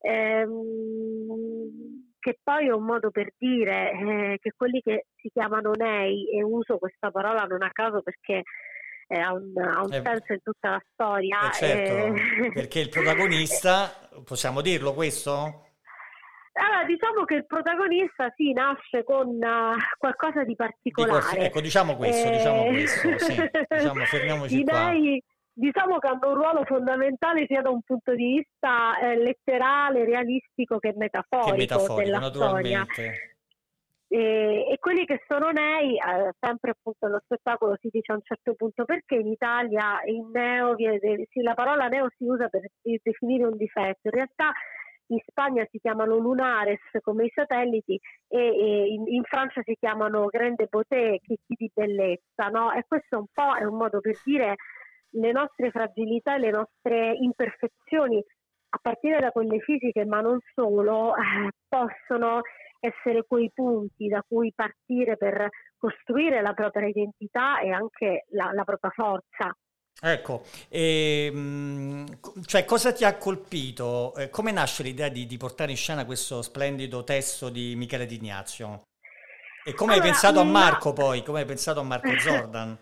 Ehm, che poi è un modo per dire eh, che quelli che si chiamano nei, e uso questa parola non a caso perché eh, ha un, ha un Eh, senso in tutta la storia. Eh, certo, eh, perché il protagonista, possiamo dirlo questo? Allora, diciamo che il protagonista sì, nasce con uh, qualcosa di Dico, particolare. ecco, diciamo questo, Eh, diciamo questo, sì, diciamo, fermiamoci I qua. dei, diciamo che hanno un ruolo fondamentale sia da un punto di vista eh, letterale, realistico che metaforico, Che metaforico, della storia. naturalmente. E, e quelli che sono nei, eh, sempre appunto nello spettacolo si dice a un certo punto perché in Italia il neo viene, sì, la parola neo si usa per de- definire un difetto. In realtà in Spagna si chiamano lunares come i satelliti, e, e in, in Francia si chiamano grande beauté, chicchi di bellezza, no? E questo un po' è un modo per dire le nostre fragilità e le nostre imperfezioni a partire da quelle fisiche, ma non solo, eh, possono essere quei punti da cui partire per costruire la propria identità e anche la, la propria forza. Ecco, e, mh, co- cioè cosa ti ha colpito? Eh, come nasce l'idea di, di portare in scena questo splendido testo di Michele D'Ignazio? E come hai Allora, pensato a no- Marco poi? Come hai pensato a Marco Zordan?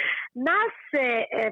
Nasce eh,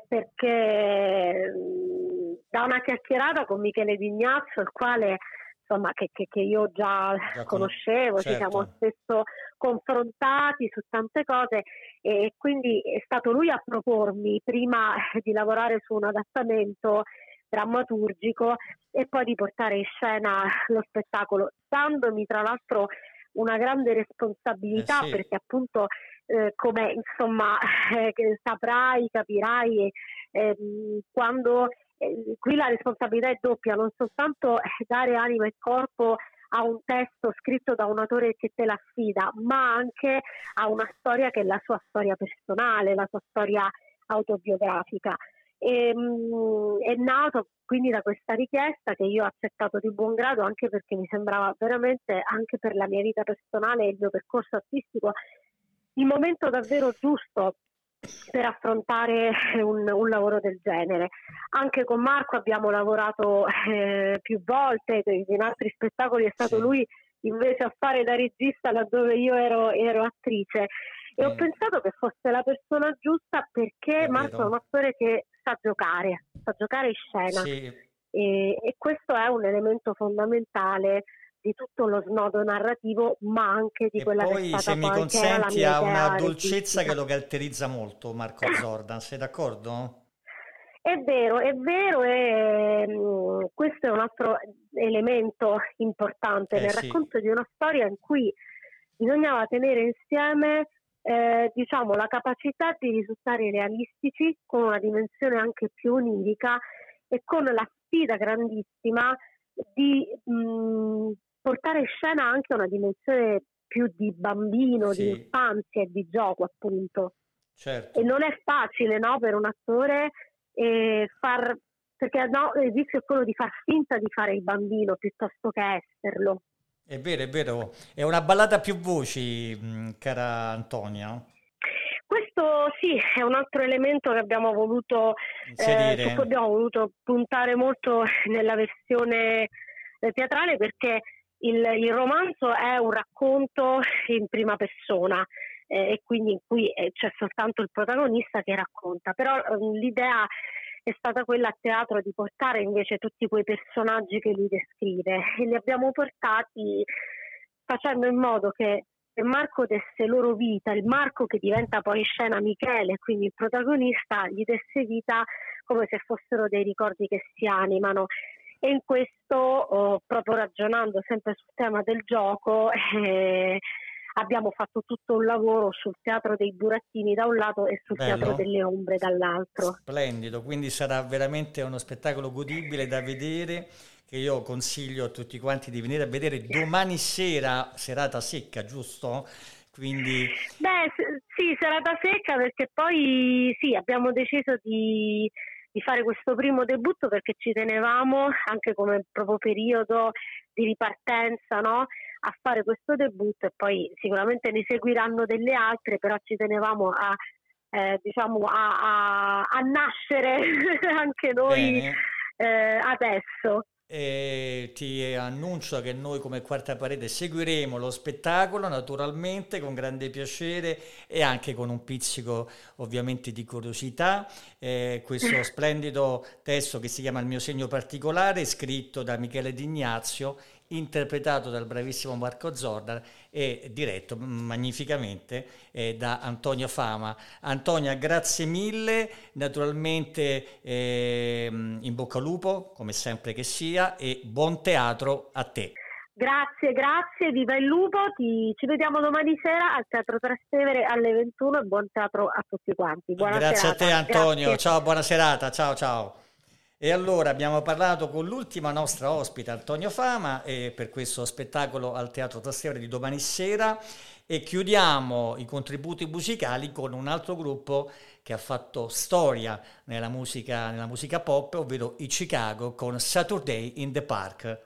perché mh, da una chiacchierata con Michele D'Ignazio, il quale insomma che, che- che io già Già con- conoscevo, ci siamo certo. spesso confrontati su tante cose, e quindi è stato lui a propormi prima di lavorare su un adattamento drammaturgico e poi di portare in scena lo spettacolo, dandomi tra l'altro una grande responsabilità, Eh sì. perché appunto eh, come insomma eh, che saprai, capirai, ehm, quando eh, qui la responsabilità è doppia, non soltanto eh, dare anima e corpo a un testo scritto da un autore che te l'affida, ma anche a una storia che è la sua storia personale, la sua storia autobiografica. E, mh, è nato quindi da questa richiesta, che io ho accettato di buon grado, anche perché mi sembrava veramente, anche per la mia vita personale e il mio percorso artistico, il momento davvero giusto per affrontare un, un lavoro del genere. Anche con Marco abbiamo lavorato eh, più volte, in altri spettacoli è stato Sì. lui invece a fare da regista laddove io ero, ero attrice, e ho Mm. pensato che fosse la persona giusta, perché È Marco è vero. un attore che sa giocare, sa giocare in scena, Sì, e, e questo è un elemento fondamentale di tutto lo snodo narrativo, ma anche di e quella che è poi stata se mi poi che era la consenti mia ha una idea dolcezza che registica. lo caratterizza molto Marco Zordan, sei d'accordo? È vero, è vero, e mm, questo è un altro elemento importante Eh nel sì, racconto di una storia in cui bisognava tenere insieme eh, diciamo la capacità di risultare realistici, con una dimensione anche più onirica, e con la sfida grandissima di mh, portare in scena anche una dimensione più di bambino, di sì, infanzia e di gioco, appunto. certo. E non è facile, no, per un attore eh, far, perché no, il rischio è quello di far finta di fare il bambino piuttosto che esserlo. È vero, è vero. È una ballata a più voci, mh, cara Antonia, Questo sì, è un altro elemento che abbiamo voluto, eh, su cui inserire. abbiamo voluto puntare molto nella versione eh, teatrale, perché il, il romanzo è un racconto in prima persona, eh, e quindi in cui eh, c'è soltanto il protagonista che racconta, però eh, l'idea è stata quella a teatro di portare invece tutti quei personaggi che lui descrive, e li abbiamo portati facendo in modo che il Marco desse loro vita, il Marco che diventa poi in scena Michele, quindi il protagonista, gli desse vita come se fossero dei ricordi che si animano. E in questo, oh, proprio ragionando sempre sul tema del gioco, eh, abbiamo fatto tutto un lavoro sul teatro dei burattini da un lato e sul teatro Bello? delle ombre dall'altro. Splendido, quindi sarà veramente uno spettacolo godibile da vedere, che io consiglio a tutti quanti di venire a vedere domani sera, serata secca, giusto? Quindi Beh, s- sì, serata secca, perché poi sì, abbiamo deciso di, di fare questo primo debutto perché ci tenevamo, anche come proprio periodo di ripartenza, no? A fare questo debutto, e poi sicuramente ne seguiranno delle altre, però ci tenevamo a, eh, diciamo, a, a, a nascere anche noi bene. eh, adesso. E ti annuncio che noi come Quarta Parete seguiremo lo spettacolo naturalmente con grande piacere e anche con un pizzico ovviamente di curiosità. Eh, questo splendido testo che si chiama Il mio segno particolare, scritto da Michele D'Ignazio, interpretato dal bravissimo Marco Zordan e diretto magnificamente eh, da Antonio Fama. Antonia, grazie mille, naturalmente eh, in bocca al lupo, come sempre che sia, e buon teatro a te. Grazie, grazie, viva il lupo, ti, ci vediamo domani sera al Teatro Trastevere alle ventuno, e buon teatro a tutti quanti. Buona Grazie serata. a te Antonio, Grazie. ciao, buona serata, ciao ciao. E allora abbiamo parlato con l'ultima nostra ospite, Antonio Fama, e per questo spettacolo al Teatro Trastevere di domani sera, e chiudiamo i contributi musicali con un altro gruppo che ha fatto storia nella musica, nella musica pop, ovvero i Chicago con Saturday in the Park.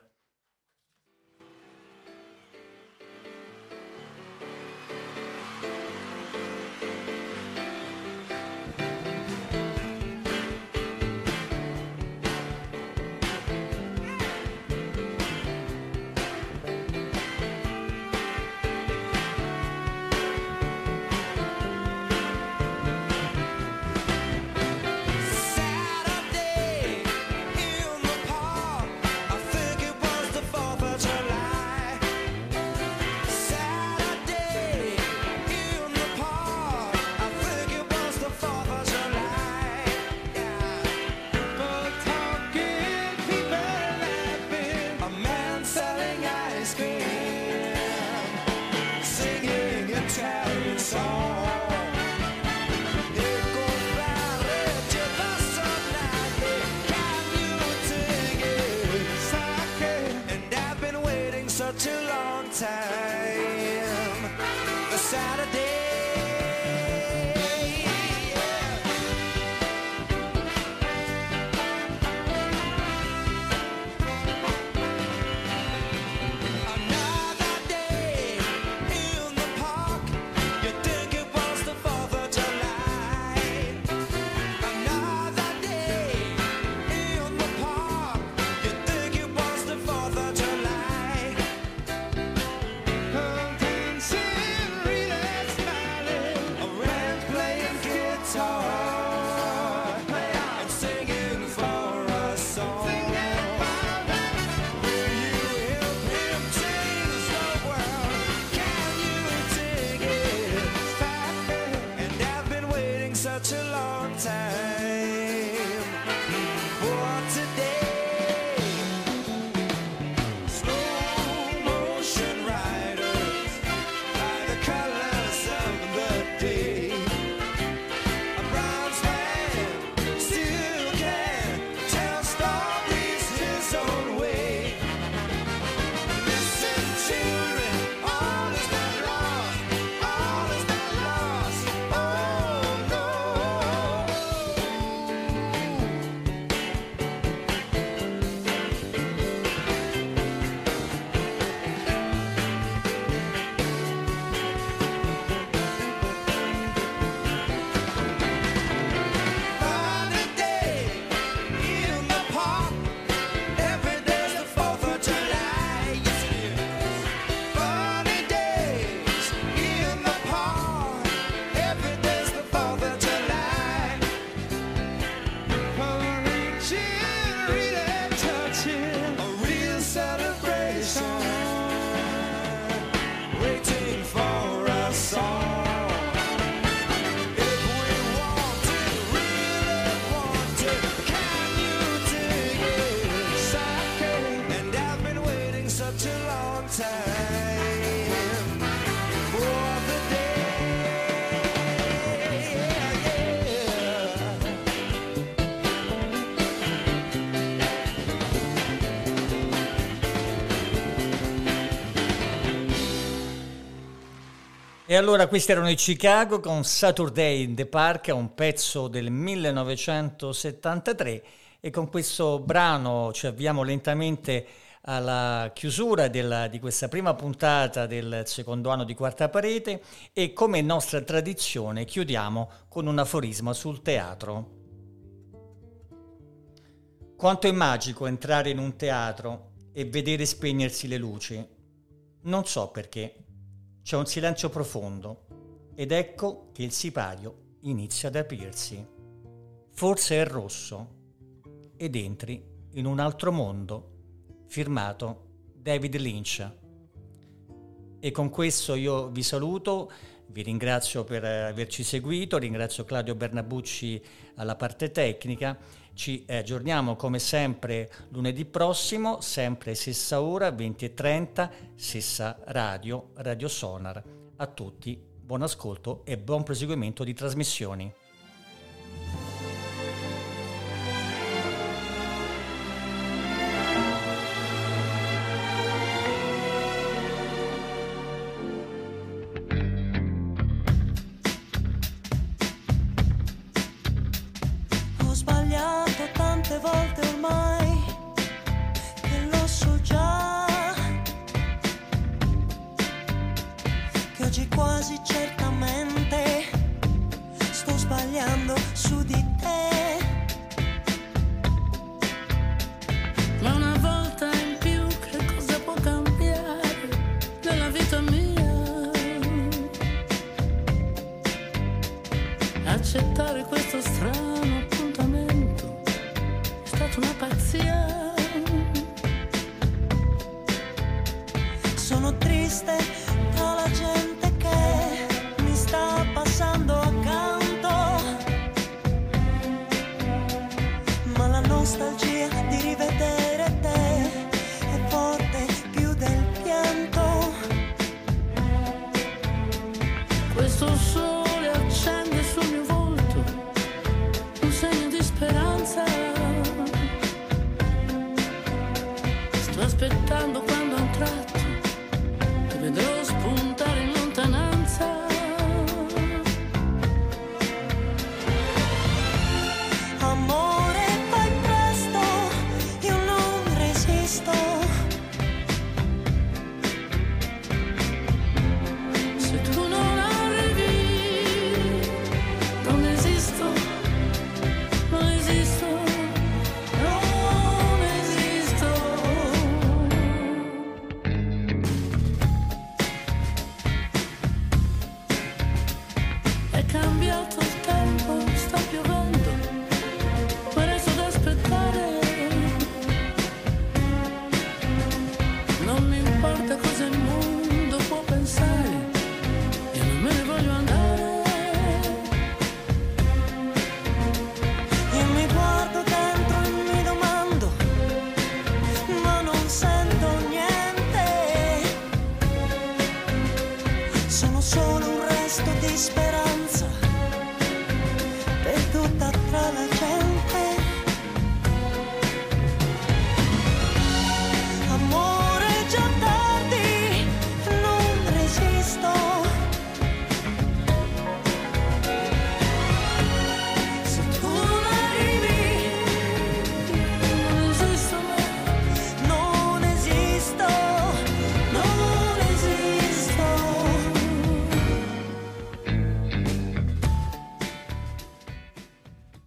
Saturday in the park, I think it was the fourth of July. Saturday in the park, I think it was the fourth of July. Yeah. People talking, people laughing, a man selling ice cream, singing Italian songs. Such a long time, a Saturday. Another day in the park, you think it was the fourth of July. Another day in the park, you think it was the fourth of July. Such a long time for today. Slow motion riders by the colors of the day. A bronze man still can tell stories his own way. Listen, children, all is not lost, all is not lost. Oh no. Funny day in the park, every day's the fourth of July. Yes, it is. Funny days in the park, every day's the fourth of July. Reaching, really touching, a real celebration, waiting for a song. If we want it, really want it, can you dig it? Sake, and I've been waiting such a long time for the day. Yeah. E allora questi erano i Chicago con Saturday in the Park, un pezzo del millenovecentosettantatré, e con questo brano ci avviamo lentamente alla chiusura della- di questa prima puntata del secondo anno di Quarta Parete, e come nostra tradizione chiudiamo con un aforisma sul teatro. Quanto è magico entrare in un teatro e vedere spegnersi le luci. Non so perché. C'è un silenzio profondo ed ecco che il sipario inizia ad aprirsi. Forse è rosso ed entri in un altro mondo. Firmato David Lynch. E con questo io vi saluto, vi ringrazio per averci seguito, ringrazio Claudio Bernabucci alla parte tecnica. Ci aggiorniamo come sempre lunedì prossimo, sempre stessa ora, venti e trenta, stessa radio, Radio Sonar. A tutti buon ascolto e buon proseguimento di trasmissioni. polizia. Sono triste tra la gente che mi sta passando accanto, ma la nostalgia di rivedere te è forte più del pianto. Questo sole accende sul mio volto un segno di speranza. Sto aspettando quando a un tratto